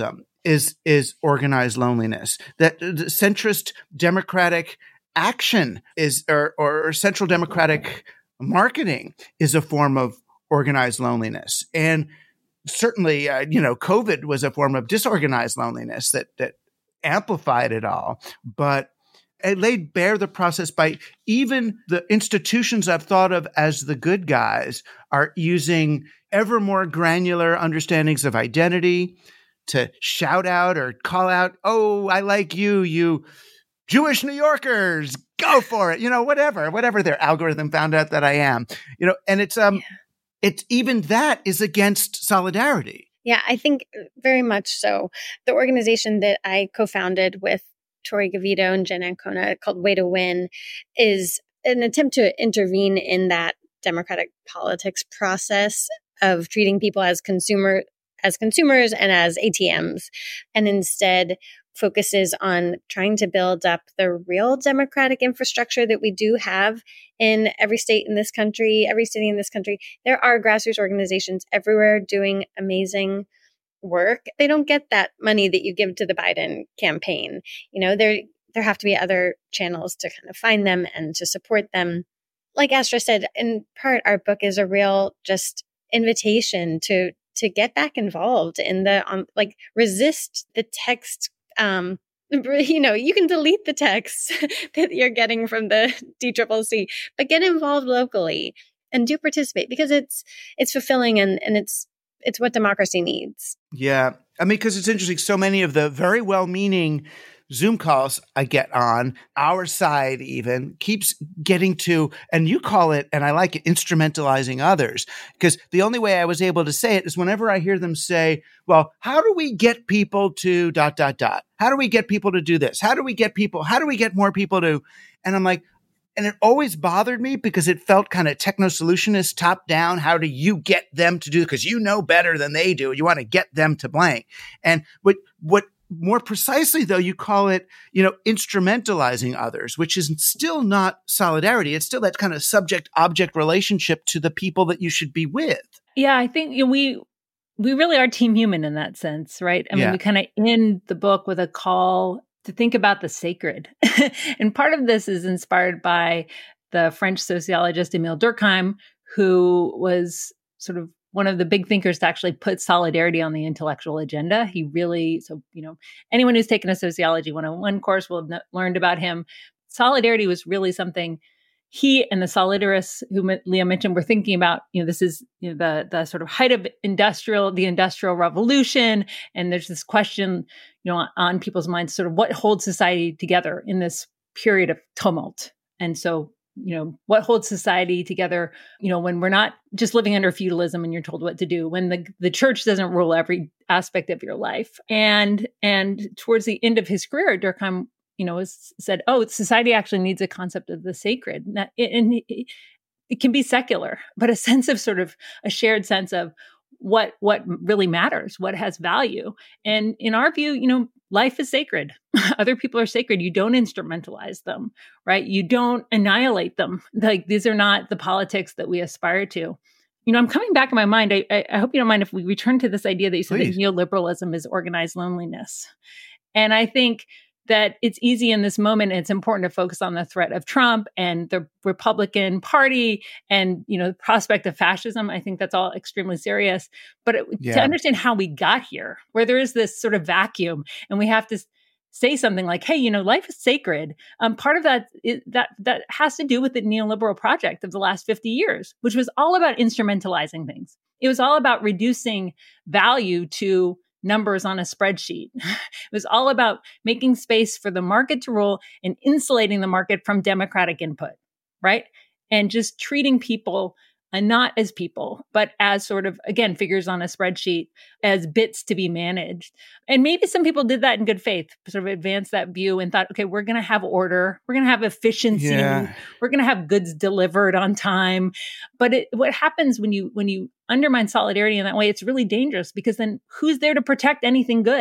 is is organized loneliness. That the centrist democratic action is, or, or central democratic marketing is a form of organized loneliness. And certainly, uh, you know, COVID was a form of disorganized loneliness that that amplified it all. But it laid bare the process by even the institutions I've thought of as the good guys are using ever more granular understandings of identity to shout out or call out, oh, I like you, you Jewish New Yorkers, go for it. You know, whatever, whatever their algorithm found out that I am, you know, and it's, um, yeah. it's even that is against solidarity. Yeah, I think very much so. The organization that I co-founded with Tori Gavito and Jen Ancona called Way to Win is an attempt to intervene in that democratic politics process of treating people as consumer as consumers and as A T Ms, and instead focuses on trying to build up the real democratic infrastructure that we do have in every state in this country, every city in this country. There are grassroots organizations everywhere doing amazing work. They don't get that money that you give to the Biden campaign. You know, there there have to be other channels to kind of find them and to support them. Like Astra said, in part, our book is a real just invitation to to get back involved in the, um, like, resist the text. Um, you know, you can delete the text that you're getting from the D C C C, but get involved locally and do participate, because it's it's fulfilling and, and it's it's what democracy needs. Yeah. I mean, because it's interesting. So many of the very well-meaning Zoom calls I get on, our side even, keeps getting to, and you call it, and I like it, instrumentalizing others. Because the only way I was able to say it is whenever I hear them say, well, how do we get people to dot, dot, dot? How do we get people to do this? How do we get people, how do we get more people to, and I'm like, and it always bothered me because it felt kind of techno-solutionist, top down. How do you get them to do it? Because you know better than they do. You want to get them to blank. And what, what, more precisely, though, you call it, you know, instrumentalizing others, which is still not solidarity. It's still that kind of subject-object relationship to the people that you should be with. Yeah, I think, you know, we we really are team human in that sense, right? I mean, yeah. we kind of end the book with a call to think about the sacred. And part of this is inspired by the French sociologist Émile Durkheim, who was sort of one of the big thinkers to actually put solidarity on the intellectual agenda. He really, so, you know, anyone who's taken a sociology one oh one course will have learned about him. Solidarity was really something he and the solidarists who Leah mentioned were thinking about. You know, this is, you know, the the sort of height of industrial, the industrial revolution. And there's this question, you know, on people's minds, sort of what holds society together in this period of tumult. And so, you know, what holds society together, you know, when we're not just living under feudalism and you're told what to do, when the, the church doesn't rule every aspect of your life. And, and towards the end of his career, Durkheim, you know, was, said, oh, society actually needs a concept of the sacred. And, that, and it, it can be secular, but a sense of sort of a shared sense of what, what really matters, what has value. And in our view, you know, life is sacred. Other people are sacred. You don't instrumentalize them, right? You don't annihilate them. Like, these are not the politics that we aspire to. You know, I'm coming back in my mind. I, I, I hope you don't mind if we return to this idea that you said Please. that neoliberalism is organized loneliness. And I think that it's easy in this moment, and it's important to focus on the threat of Trump and the Republican Party and, you know, the prospect of fascism. I think that's all extremely serious. But it, yeah. to understand how we got here, where there is this sort of vacuum and we have to say something like, hey, you know, life is sacred. Um, part of that is, that that has to do with the neoliberal project of the last fifty years, which was all about instrumentalizing things. It was all about reducing value to numbers on a spreadsheet. It was all about making space for the market to rule and insulating the market from democratic input, right? And just treating people and not as people, but as sort of, again, figures on a spreadsheet, as bits to be managed. And maybe some people did that in good faith, sort of advanced that view and thought, okay, we're going to have order, we're going to have efficiency, yeah. we're going to have goods delivered on time. But it, what happens when you when you undermine solidarity in that way, it's really dangerous, because then who's there to protect anything good?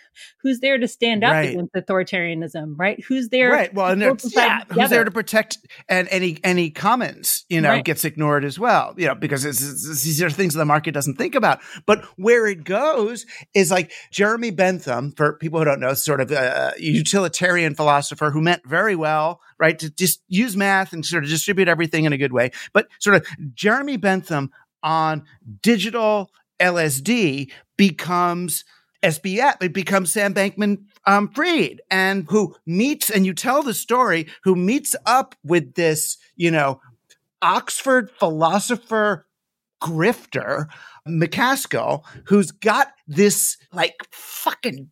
Who's there to stand up Right. against authoritarianism, right? Who's there? Right. Well, and to it's, yeah, together? who's there to protect? And any any comments, you know, Right. gets ignored as well. You know, because it's, it's, these are things the market doesn't think about. But where it goes is like Jeremy Bentham, for people who don't know, sort of a utilitarian philosopher who meant very well, right, to just use math and sort of distribute everything in a good way. But sort of Jeremy Bentham on digital L S D becomes S B F. It becomes Sam Bankman um, Fried, and who meets, and you tell the story, who meets up with this, you know, Oxford philosopher grifter, McCaskill, who's got this like fucking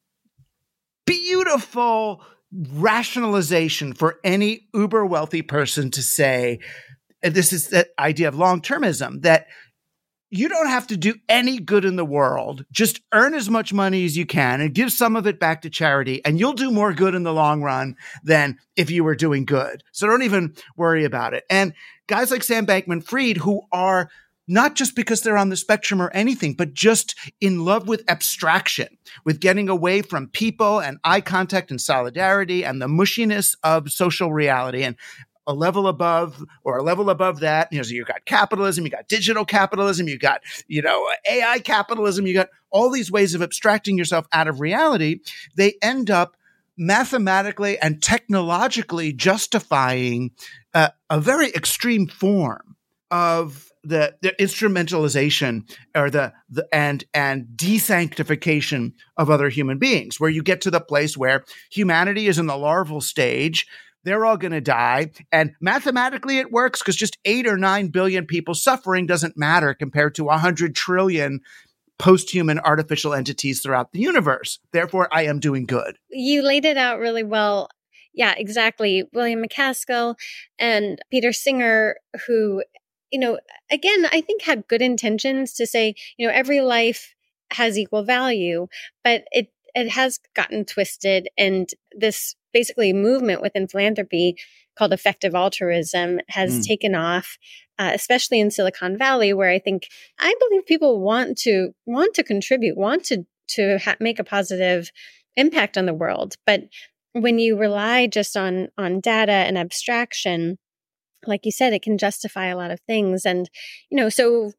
beautiful rationalization for any uber wealthy person to say, and this is that idea of long-termism, that you don't have to do any good in the world. Just earn as much money as you can and give some of it back to charity, and you'll do more good in the long run than if you were doing good. So don't even worry about it. And guys like Sam Bankman-Fried, who are not just because they're on the spectrum or anything, but just in love with abstraction, with getting away from people and eye contact and solidarity and the mushiness of social reality. And a level above or a level above that, you know, so you've got capitalism, you got digital capitalism, you got, you know, A I capitalism, you got all these ways of abstracting yourself out of reality. They end up mathematically and technologically justifying uh, a very extreme form of the, the instrumentalization or the, the and and desanctification of other human beings, where you get to the place where humanity is in the larval stage. They're all going to die. And mathematically it works because just eight or nine billion people suffering doesn't matter compared to one hundred trillion post-human artificial entities throughout the universe. Therefore, I am doing good. You laid it out really well. Yeah, exactly. William McCaskill and Peter Singer, who, you know, again, I think had good intentions to say, you know, every life has equal value, but it it has gotten twisted. And this basically movement within philanthropy called effective altruism has mm. taken off, uh, especially in Silicon Valley, where I think, I believe people want to, want to contribute, want to, to ha- make a positive impact on the world. But when you rely just on, on data and abstraction, like you said, it can justify a lot of things. And, you know, so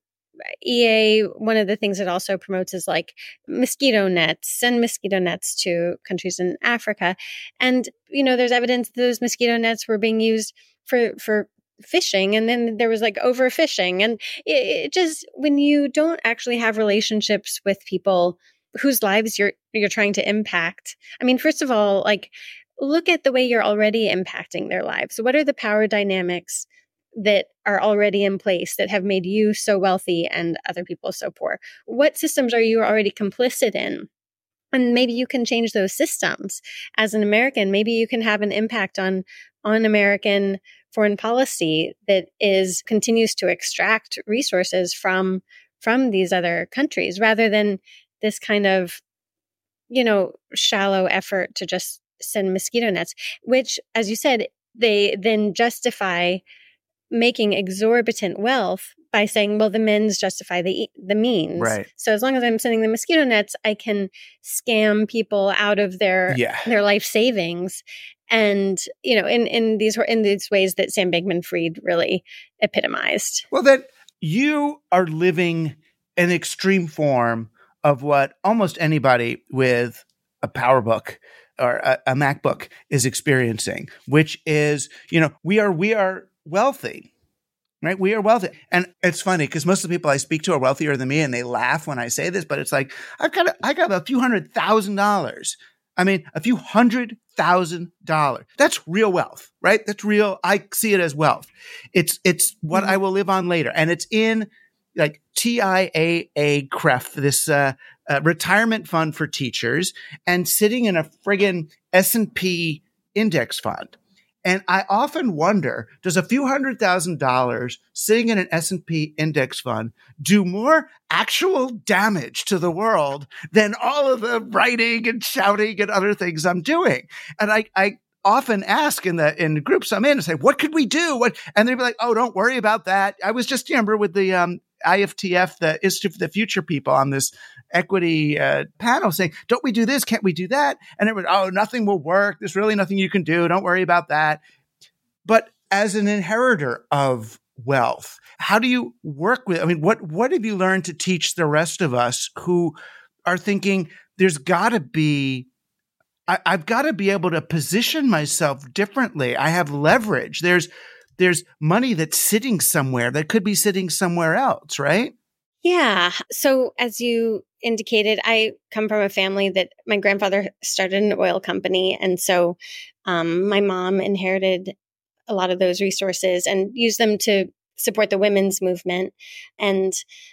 E A, one of the things it also promotes is like mosquito nets, send mosquito nets to countries in Africa. And, you know, there's evidence those mosquito nets were being used for, for fishing. And then there was like overfishing. And it, it just, when you don't actually have relationships with people whose lives you're, you're trying to impact. I mean, first of all, like, look at the way you're already impacting their lives. What are the power dynamics that are already in place that have made you so wealthy and other people so poor? What systems are you already complicit in? And maybe you can change those systems. As an American, maybe you can have an impact on, on American foreign policy that is continues to extract resources from, from these other countries, rather than this kind of, you know, shallow effort to just send mosquito nets, which, as you said, they then justify making exorbitant wealth by saying, well, the means justify the the means. Right. So as long as I'm sending the mosquito nets, I can scam people out of their yeah. their life savings. And, you know, in, in these in these ways that Sam Bankman-Fried really epitomized. Well, that you are living an extreme form of what almost anybody with a PowerBook or a, a MacBook is experiencing, which is, you know, we are we are wealthy, right? We are wealthy. And it's funny because most of the people I speak to are wealthier than me, and they laugh when I say this, but it's like, I've got, a, I got a few hundred thousand dollars. I mean, a few hundred thousand dollars. That's real wealth, right? That's real. I see it as wealth. It's, it's what mm-hmm. I will live on later. And it's in like T I A A C R E F, this uh, uh, retirement fund for teachers, and sitting in a friggin' S and P index fund. And I often wonder, does a few hundred thousand dollars sitting in an S and P index fund do more actual damage to the world than all of the writing and shouting and other things I'm doing? And I, I often ask in the in the groups I'm in and say, what could we do? What? And they'd be like, oh, don't worry about that. I was just, you remember with the um, I F T F, the Institute for the Future people on this equity uh, panel saying, don't we do this? Can't we do that? And it was, oh, nothing will work. There's really nothing you can do. Don't worry about that. But as an inheritor of wealth, how do you work with, I mean, what, what have you learned to teach the rest of us who are thinking there's got to be, I, I've got to be able to position myself differently. I have leverage. There's, there's money that's sitting somewhere that could be sitting somewhere else, right? Yeah. So as you indicated, I come from a family that my grandfather started an oil company. And so um, my mom inherited a lot of those resources and used them to support the women's movement. And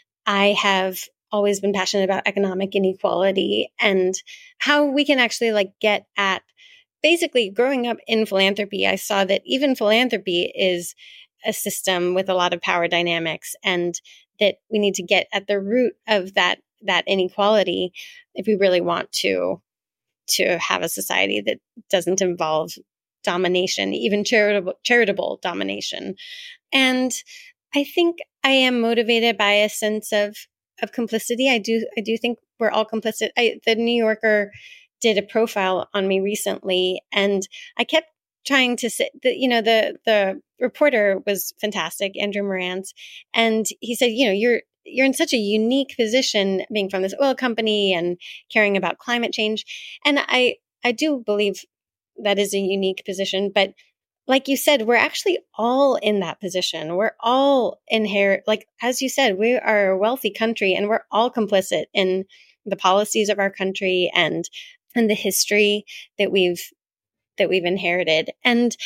I have always been passionate about economic inequality and how we can actually like get at basically growing up in philanthropy. I saw that even philanthropy is a system with a lot of power dynamics and that we need to get at the root of that, that inequality if we really want to, to have a society that doesn't involve domination, even charitable, charitable domination. And I think I am motivated by a sense of of complicity. I do, I do think we're all complicit. I, the New Yorker did a profile on me recently, and I kept trying to say that, you know, the, the reporter was fantastic, Andrew Morantz. And he said, you know, you're, you're in such a unique position being from this oil company and caring about climate change. And I, I do believe that is a unique position, but like you said, we're actually all in that position. We're all inherit, like, as you said, we are a wealthy country and we're all complicit in the policies of our country and, and the history that we've, that we've inherited. And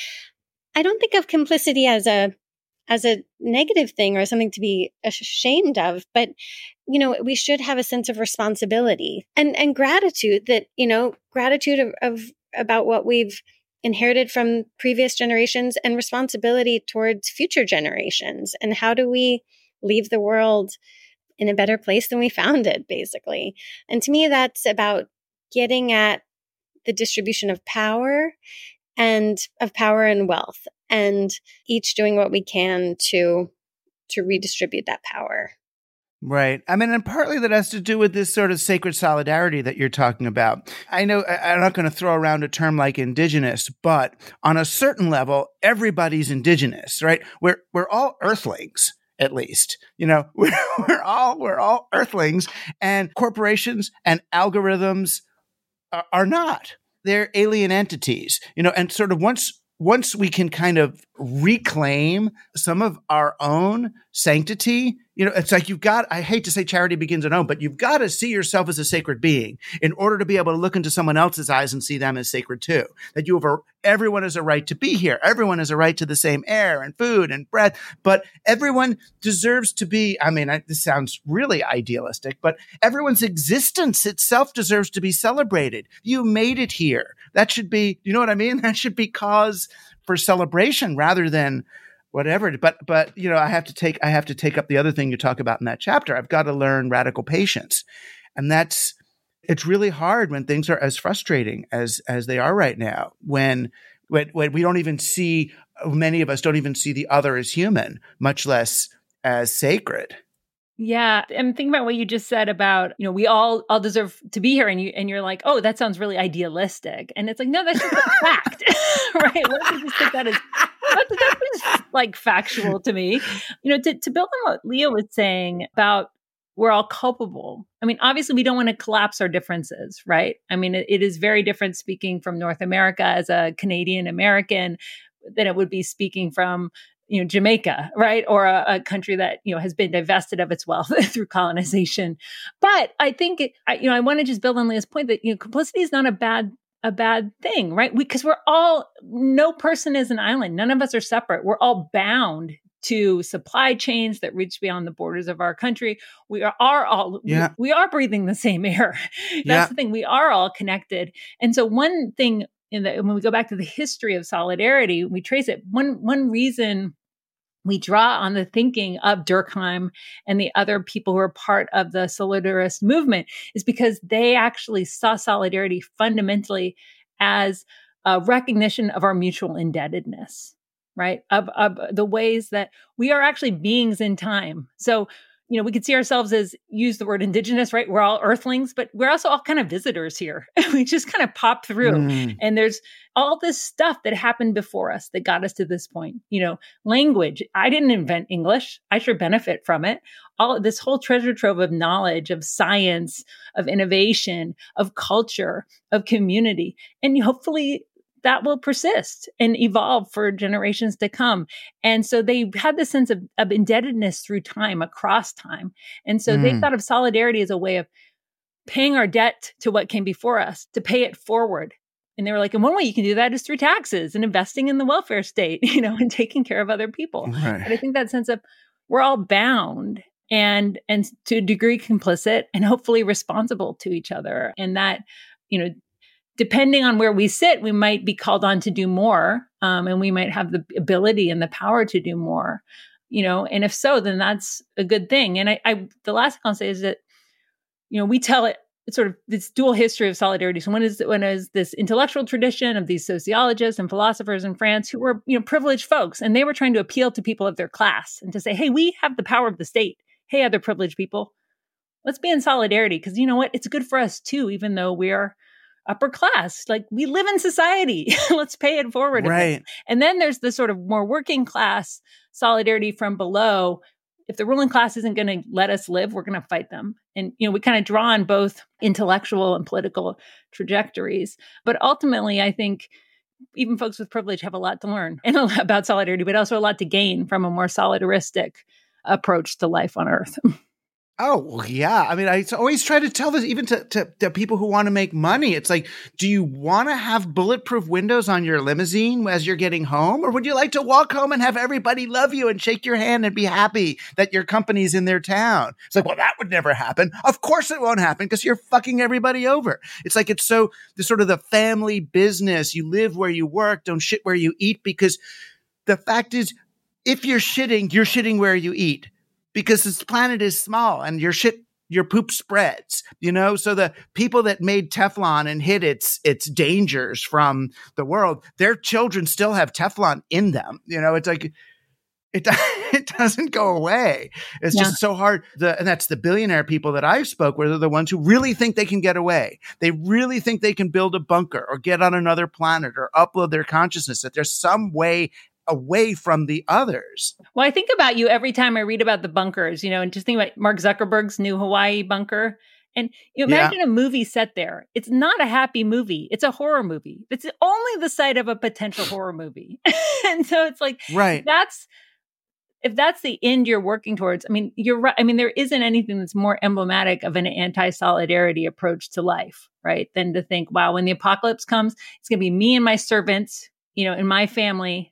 I don't think of complicity as a, as a negative thing or something to be ashamed of, but, you know, we should have a sense of responsibility and, and gratitude that, you know, gratitude of, of about what we've inherited from previous generations and responsibility towards future generations. And how do we leave the world in a better place than we found it, basically? And to me, that's about getting at the distribution of power and of power and wealth, and each doing what we can to, to redistribute that power. Right. I mean, and partly that has to do with this sort of sacred solidarity that you're talking about. I know I'm not going to throw around a term like indigenous, but on a certain level, everybody's indigenous, right? We're, we're all earthlings, at least. You know, we're, we're all, we're all earthlings, and corporations and algorithms are, are not. They're alien entities, you know, and sort of once, once we can kind of reclaim some of our own sanctity, you know, it's like you've got, I hate to say charity begins at home, but you've got to see yourself as a sacred being in order to be able to look into someone else's eyes and see them as sacred too. That you have a, everyone has a right to be here. Everyone has a right to the same air and food and breath, but everyone deserves to be, I mean, I, this sounds really idealistic, but everyone's existence itself deserves to be celebrated. You made it here. That should be, you know what I mean? That should be cause for celebration rather than whatever. But, but, you know, I have to take, I have to take up the other thing you talk about in that chapter. I've got to learn radical patience. And that's, it's really hard when things are as frustrating as, as they are right now, when, when, when we don't even see, many of us don't even see the other as human, much less as sacred. Yeah. I'm thinking about what you just said about, you know, we all all deserve to be here. And you and you're like, oh, that sounds really idealistic. And it's like, no, that's just a fact. Right. What if you just take that as that's, that's like factual to me? You know, to, to build on what Leah was saying about we're all culpable. I mean, obviously we don't want to collapse our differences, right? I mean, it, it is very different speaking from North America as a Canadian American than it would be speaking from, you know, Jamaica, right? Or a, a country that, you know, has been divested of its wealth through colonization. But I think, it, I, you know, I want to just build on Leah's point that, you know, complicity is not a bad, a bad thing, right? Because we, we're all, no person is an island. None of us are separate. We're all bound to supply chains that reach beyond the borders of our country. We are, are all, yeah. we, we are breathing the same air. That's yeah. the thing. We are all connected. And so one thing in the, when we go back to the history of solidarity, we trace it. One, one reason we draw on the thinking of Durkheim and the other people who are part of the solidarist movement is because they actually saw solidarity fundamentally as a recognition of our mutual indebtedness, right? Of, of the ways that we are actually beings in time. So you know, we could see ourselves as, use the word indigenous, right? We're all earthlings, but we're also all kind of visitors here. We just kind of pop through. Mm. And there's all this stuff that happened before us that got us to this point. You know, language. I didn't invent English. I sure benefit from it. All of this whole treasure trove of knowledge, of science, of innovation, of culture, of community. And hopefully that will persist and evolve for generations to come. And so they had this sense of, of indebtedness through time, across time. And so mm. they thought of solidarity as a way of paying our debt to what came before us, to pay it forward. And they were like, and one way you can do that is through taxes and investing in the welfare state, you know, and taking care of other people. Right. But I think that sense of we're all bound and, and to a degree complicit and hopefully responsible to each other. And that, you know, depending on where we sit, we might be called on to do more, um, and we might have the ability and the power to do more, you know. And if so, then that's a good thing. And I, I the last thing I'll say is that, you know, we tell it it's sort of this dual history of solidarity. So one is one is this intellectual tradition of these sociologists and philosophers in France who were, you know, privileged folks, and they were trying to appeal to people of their class and to say, hey, we have the power of the state. Hey, other privileged people, let's be in solidarity because you know what, it's good for us too, even though we are upper class. Like we live in society. Let's pay it forward. Right. And then there's the sort of more working class solidarity from below. If the ruling class isn't going to let us live, we're going to fight them. And, you know, we kind of draw on both intellectual and political trajectories. But ultimately, I think even folks with privilege have a lot to learn and about solidarity, but also a lot to gain from a more solidaristic approach to life on Earth. Oh, well, yeah. I mean, I always try to tell this even to, to, to people who want to make money. It's like, do you want to have bulletproof windows on your limousine as you're getting home? Or would you like to walk home and have everybody love you and shake your hand and be happy that your company's in their town? It's like, well, that would never happen. Of course it won't happen because you're fucking everybody over. It's like, it's so the sort of the family business. You live where you work, don't shit where you eat, because the fact is, if you're shitting, you're shitting where you eat. Because this planet is small and your shit, your poop spreads, you know? So the people that made Teflon and hid its, its dangers from the world, their children still have Teflon in them. You know, it's like, it, it doesn't go away. It's yeah. just so hard. The, and that's the billionaire people that I spoke with are the ones who really think they can get away. They really think they can build a bunker or get on another planet or upload their consciousness, that there's some way away from the others. Well, I think about you every time I read about the bunkers, you know, and just think about Mark Zuckerberg's new Hawaii bunker. And you know, imagine yeah. a movie set there. It's not a happy movie. It's a horror movie. It's only the site of a potential horror movie. And so it's like, right. that's, if that's the end you're working towards, I mean, you're right. I mean, there isn't anything that's more emblematic of an anti-solidarity approach to life, right? Than to think, wow, when the apocalypse comes, it's going to be me and my servants, you know, and my family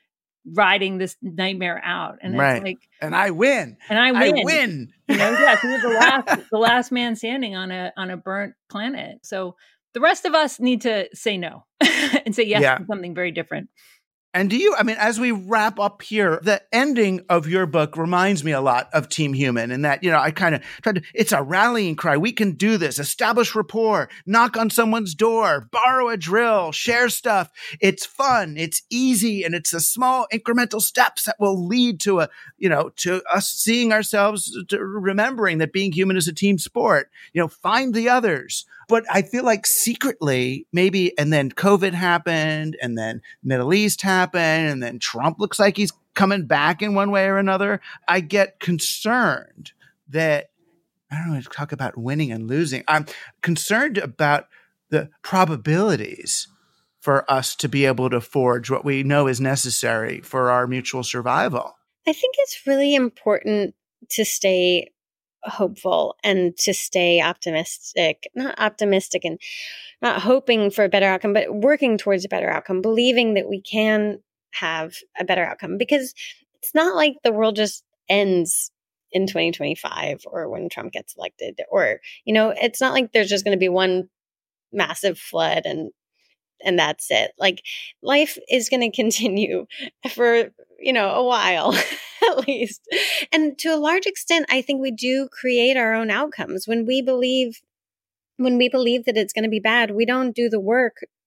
riding this nightmare out. And right. it's like, and I win. And I win. I win. You know, yeah, so you're the last, the last man standing on a, on a burnt planet. So the rest of us need to say no and say yes yeah. to something very different. And do you, I mean, as we wrap up here, the ending of your book reminds me a lot of Team Human, in that, you know, I kind of tried to, it's a rallying cry. We can do this, establish rapport, knock on someone's door, borrow a drill, share stuff. It's fun. It's easy. And it's the small incremental steps that will lead to a, you know, to us seeing ourselves, to remembering that being human is a team sport, you know, find the others. But I feel like secretly, maybe, and then COVID happened, and then Middle East happened, and then Trump looks like he's coming back in one way or another. I get concerned that, I don't know, talk about winning and losing. I'm concerned about the probabilities for us to be able to forge what we know is necessary for our mutual survival. I think it's really important to stay hopeful and to stay optimistic, not optimistic and not hoping for a better outcome, but working towards a better outcome, believing that we can have a better outcome, because it's not like the world just ends in twenty twenty-five or when Trump gets elected, or, you know, it's not like there's just going to be one massive flood and and that's it. Like, life is going to continue for, you know, a while at least. And to a large extent, I think we do create our own outcomes. When we believe, when we believe that it's going to be bad, we don't do the work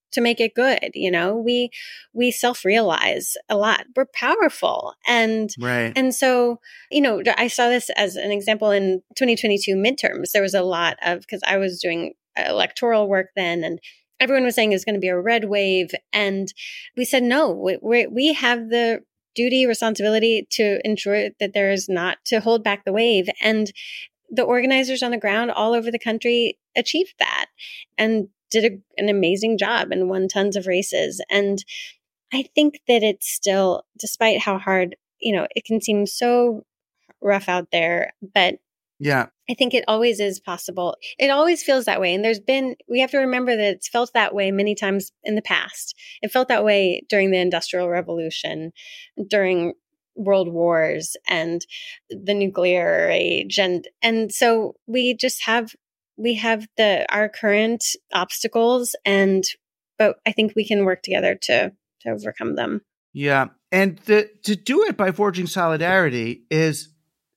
to make it good. You know, we, we self-realize a lot. We're powerful. And, right. and so, you know, I saw this as an example in twenty twenty-two midterms. There was a lot of, because I was doing electoral work then, and everyone was saying it's going to be a red wave. And we said, no, we, we, we have the duty, responsibility to ensure that there is not to hold back the wave. And the organizers on the ground all over the country achieved that and did a, an amazing job and won tons of races. And I think that it's still, despite how hard, you know, it can seem so rough out there, but yeah, I think it always is possible. It always feels that way. And there's been, we have to remember that it's felt that way many times in the past. It felt that way during the Industrial Revolution, during world wars and the nuclear age. And, and so we just have, we have the, our current obstacles, and, but I think we can work together to, to overcome them. Yeah. And the, to do it by forging solidarity is,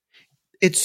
it's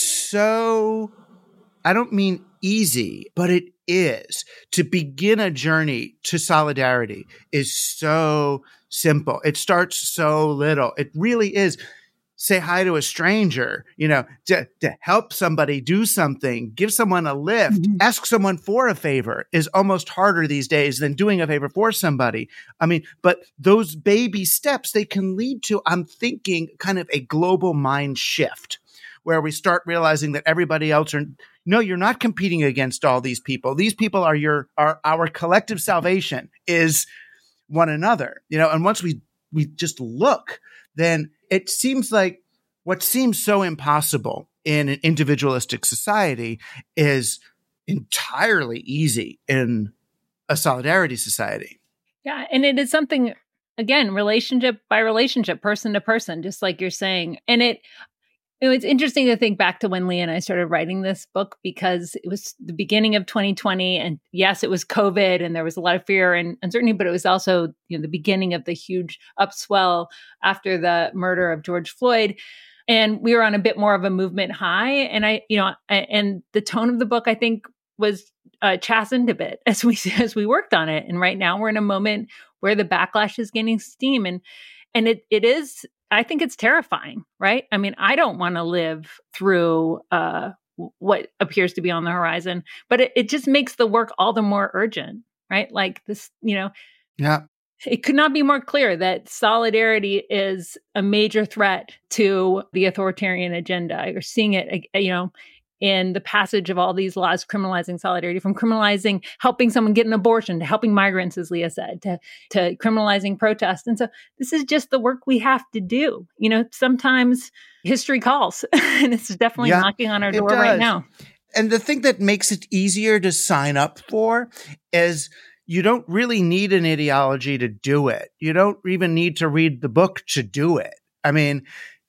so, I don't mean easy, but it is. To begin a journey to solidarity is so simple. It starts so little. It really is. Say hi to a stranger, you know, to, to help somebody do something, give someone a lift, mm-hmm. ask someone for a favor is almost harder these days than doing a favor for somebody. I mean, but those baby steps, they can lead to, I'm thinking, kind of a global mind shift, where we start realizing that everybody else are, no, you're not competing against all these people. These people are your, are our collective salvation is one another, you know, and once we, we just look, then it seems like what seems so impossible in an individualistic society is entirely easy in a solidarity society. Yeah. And it is something, again, relationship by relationship, person to person, just like you're saying. And it, It's interesting to think back to when Leah and I started writing this book, because it was the beginning of twenty twenty. And yes, it was COVID and there was a lot of fear and uncertainty, but it was also, you know, the beginning of the huge upswell after the murder of George Floyd. And we were on a bit more of a movement high. And I, you know, I, and the tone of the book, I think, was uh, chastened a bit as we, as we worked on it. And right now we're in a moment where the backlash is gaining steam. And, and it, it is, I think it's terrifying, right? I mean, I don't want to live through uh, what appears to be on the horizon, but it, it just makes the work all the more urgent, right? Like this, you know, yeah, it could not be more clear that solidarity is a major threat to the authoritarian agenda. You're seeing it, you know, in the passage of all these laws criminalizing solidarity, from criminalizing helping someone get an abortion to helping migrants, as Leah said, to, to criminalizing protest. And so this is just the work we have to do. You know, sometimes history calls and it's definitely yeah, knocking on our door right now. And the thing that makes it easier to sign up for is you don't really need an ideology to do it. You don't even need to read the book to do it. I mean,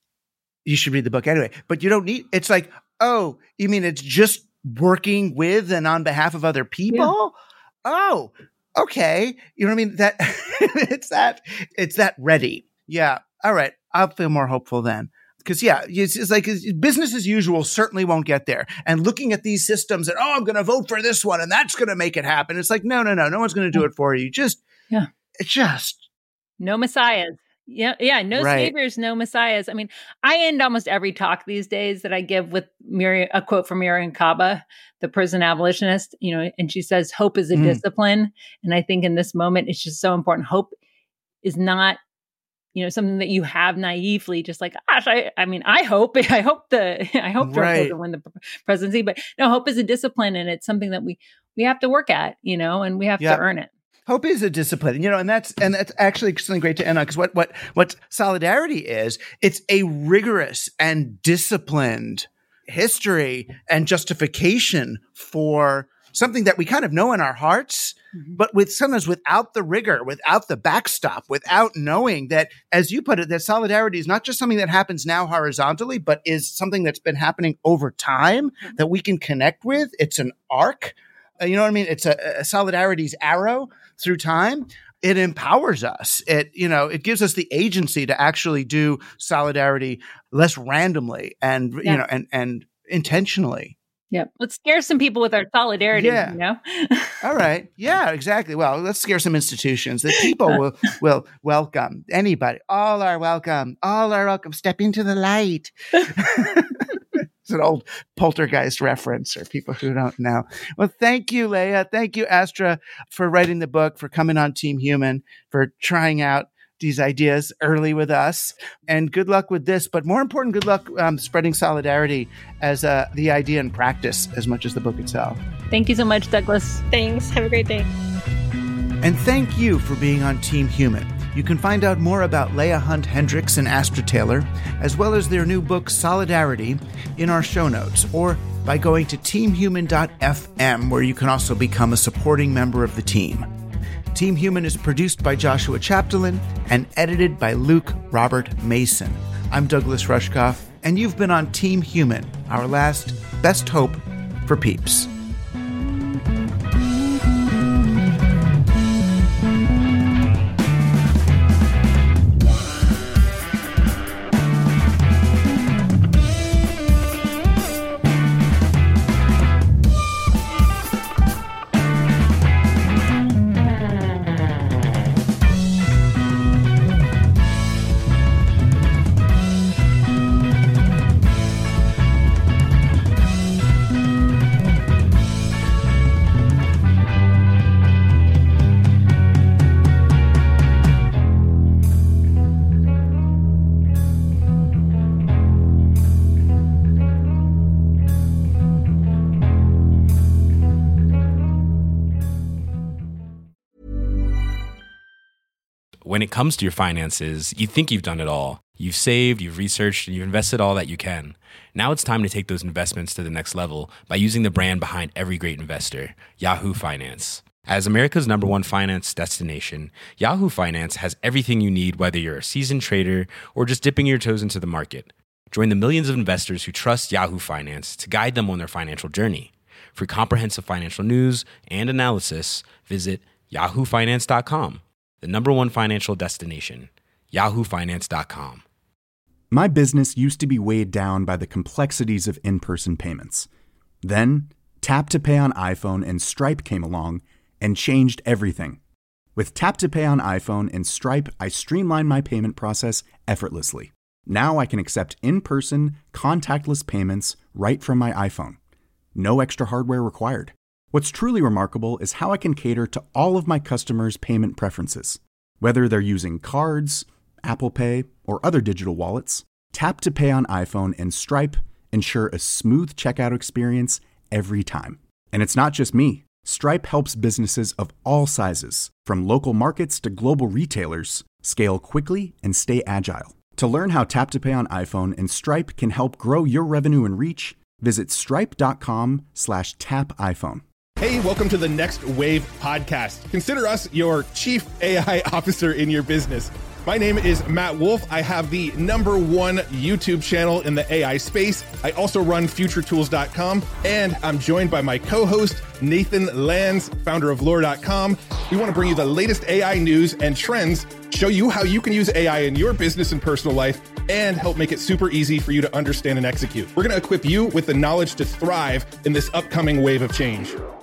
you should read the book anyway, but you don't need, it's like, oh, you mean it's just working with and on behalf of other people? Yeah. Oh, okay. You know what I mean? That it's that, it's that ready. Yeah. All right. I'll feel more hopeful then. Because, yeah, it's, it's like it's, business as usual certainly won't get there. And looking at these systems and, oh, I'm going to vote for this one and that's going to make it happen. It's like, no, no, no. No one's going to do it for you. Just, yeah, it's just. No messiahs. Yeah, yeah, no right. saviors, no messiahs. I mean, I end almost every talk these days that I give with Miriam, a quote from Miriam Kaba, the prison abolitionist, you know, and she says, hope is a mm. discipline. And I think in this moment, it's just so important. Hope is not, you know, something that you have naively, just like, gosh, I, I mean, I hope, I hope the, I hope Trump right. doesn't win the presidency, but no, hope is a discipline, and it's something that we, we have to work at, you know, and we have yeah. to earn it. Hope is a discipline, you know, and that's and that's actually something great to end on, because what what what solidarity is, it's a rigorous and disciplined history and justification for something that we kind of know in our hearts, mm-hmm. but with sometimes without the rigor, without the backstop, without knowing that, as you put it, that solidarity is not just something that happens now horizontally, but is something that's been happening over time mm-hmm. that we can connect with. It's an arc. You know what I mean? It's a, a solidarity's arrow through time. It empowers us. It, you know, it gives us the agency to actually do solidarity less randomly and, yeah. you know, and, and intentionally. Yep. Let's scare some people with our solidarity, Yeah. you know? All right. Yeah, exactly. Well, let's scare some institutions that people will, will welcome. Anybody. All are welcome. All are welcome. Step into the light. It's an old Poltergeist reference for people who don't know. Well, thank you, Leah. Thank you, Astra, for writing the book, for coming on Team Human, for trying out these ideas early with us, and good luck with this. But more important, good luck um, spreading solidarity as uh, the idea in practice as much as the book itself. Thank you so much, Douglas. Thanks. Have a great day. And thank you for being on Team Human. You can find out more about Leah Hunt Hendricks and Astra Taylor, as well as their new book, Solidarity, in our show notes, or by going to team human dot f m, where you can also become a supporting member of the team. Team Human is produced by Joshua Chapdelaine and edited by Luke Robert Mason. I'm Douglas Rushkoff, and you've been on Team Human, our last best hope for peeps. When it comes to your finances, you think you've done it all. You've saved, you've researched, and you've invested all that you can. Now it's time to take those investments to the next level by using the brand behind every great investor, Yahoo Finance. As America's number one finance destination, Yahoo Finance has everything you need, whether you're a seasoned trader or just dipping your toes into the market. Join the millions of investors who trust Yahoo Finance to guide them on their financial journey. For comprehensive financial news and analysis, visit yahoo finance dot com. The number one financial destination, yahoo finance dot com. My business used to be weighed down by the complexities of in-person payments. Then, Tap to Pay on iPhone and Stripe came along and changed everything. With Tap to Pay on iPhone and Stripe, I streamlined my payment process effortlessly. Now I can accept in-person, contactless payments right from my iPhone. No extra hardware required. What's truly remarkable is how I can cater to all of my customers' payment preferences. Whether they're using cards, Apple Pay, or other digital wallets, Tap to Pay on iPhone and Stripe ensure a smooth checkout experience every time. And it's not just me. Stripe helps businesses of all sizes, from local markets to global retailers, scale quickly and stay agile. To learn how Tap to Pay on iPhone and Stripe can help grow your revenue and reach, visit stripe.com slash tap iPhone. Hey, welcome to the Next Wave podcast. Consider us your chief A I officer in your business. My name is Matt Wolf. I have the number one YouTube channel in the A I space. I also run future tools dot com, and I'm joined by my co-host, Nathan Lands, founder of lore dot com. We want to bring you the latest A I news and trends, show you how you can use A I in your business and personal life, and help make it super easy for you to understand and execute. We're going to equip you with the knowledge to thrive in this upcoming wave of change.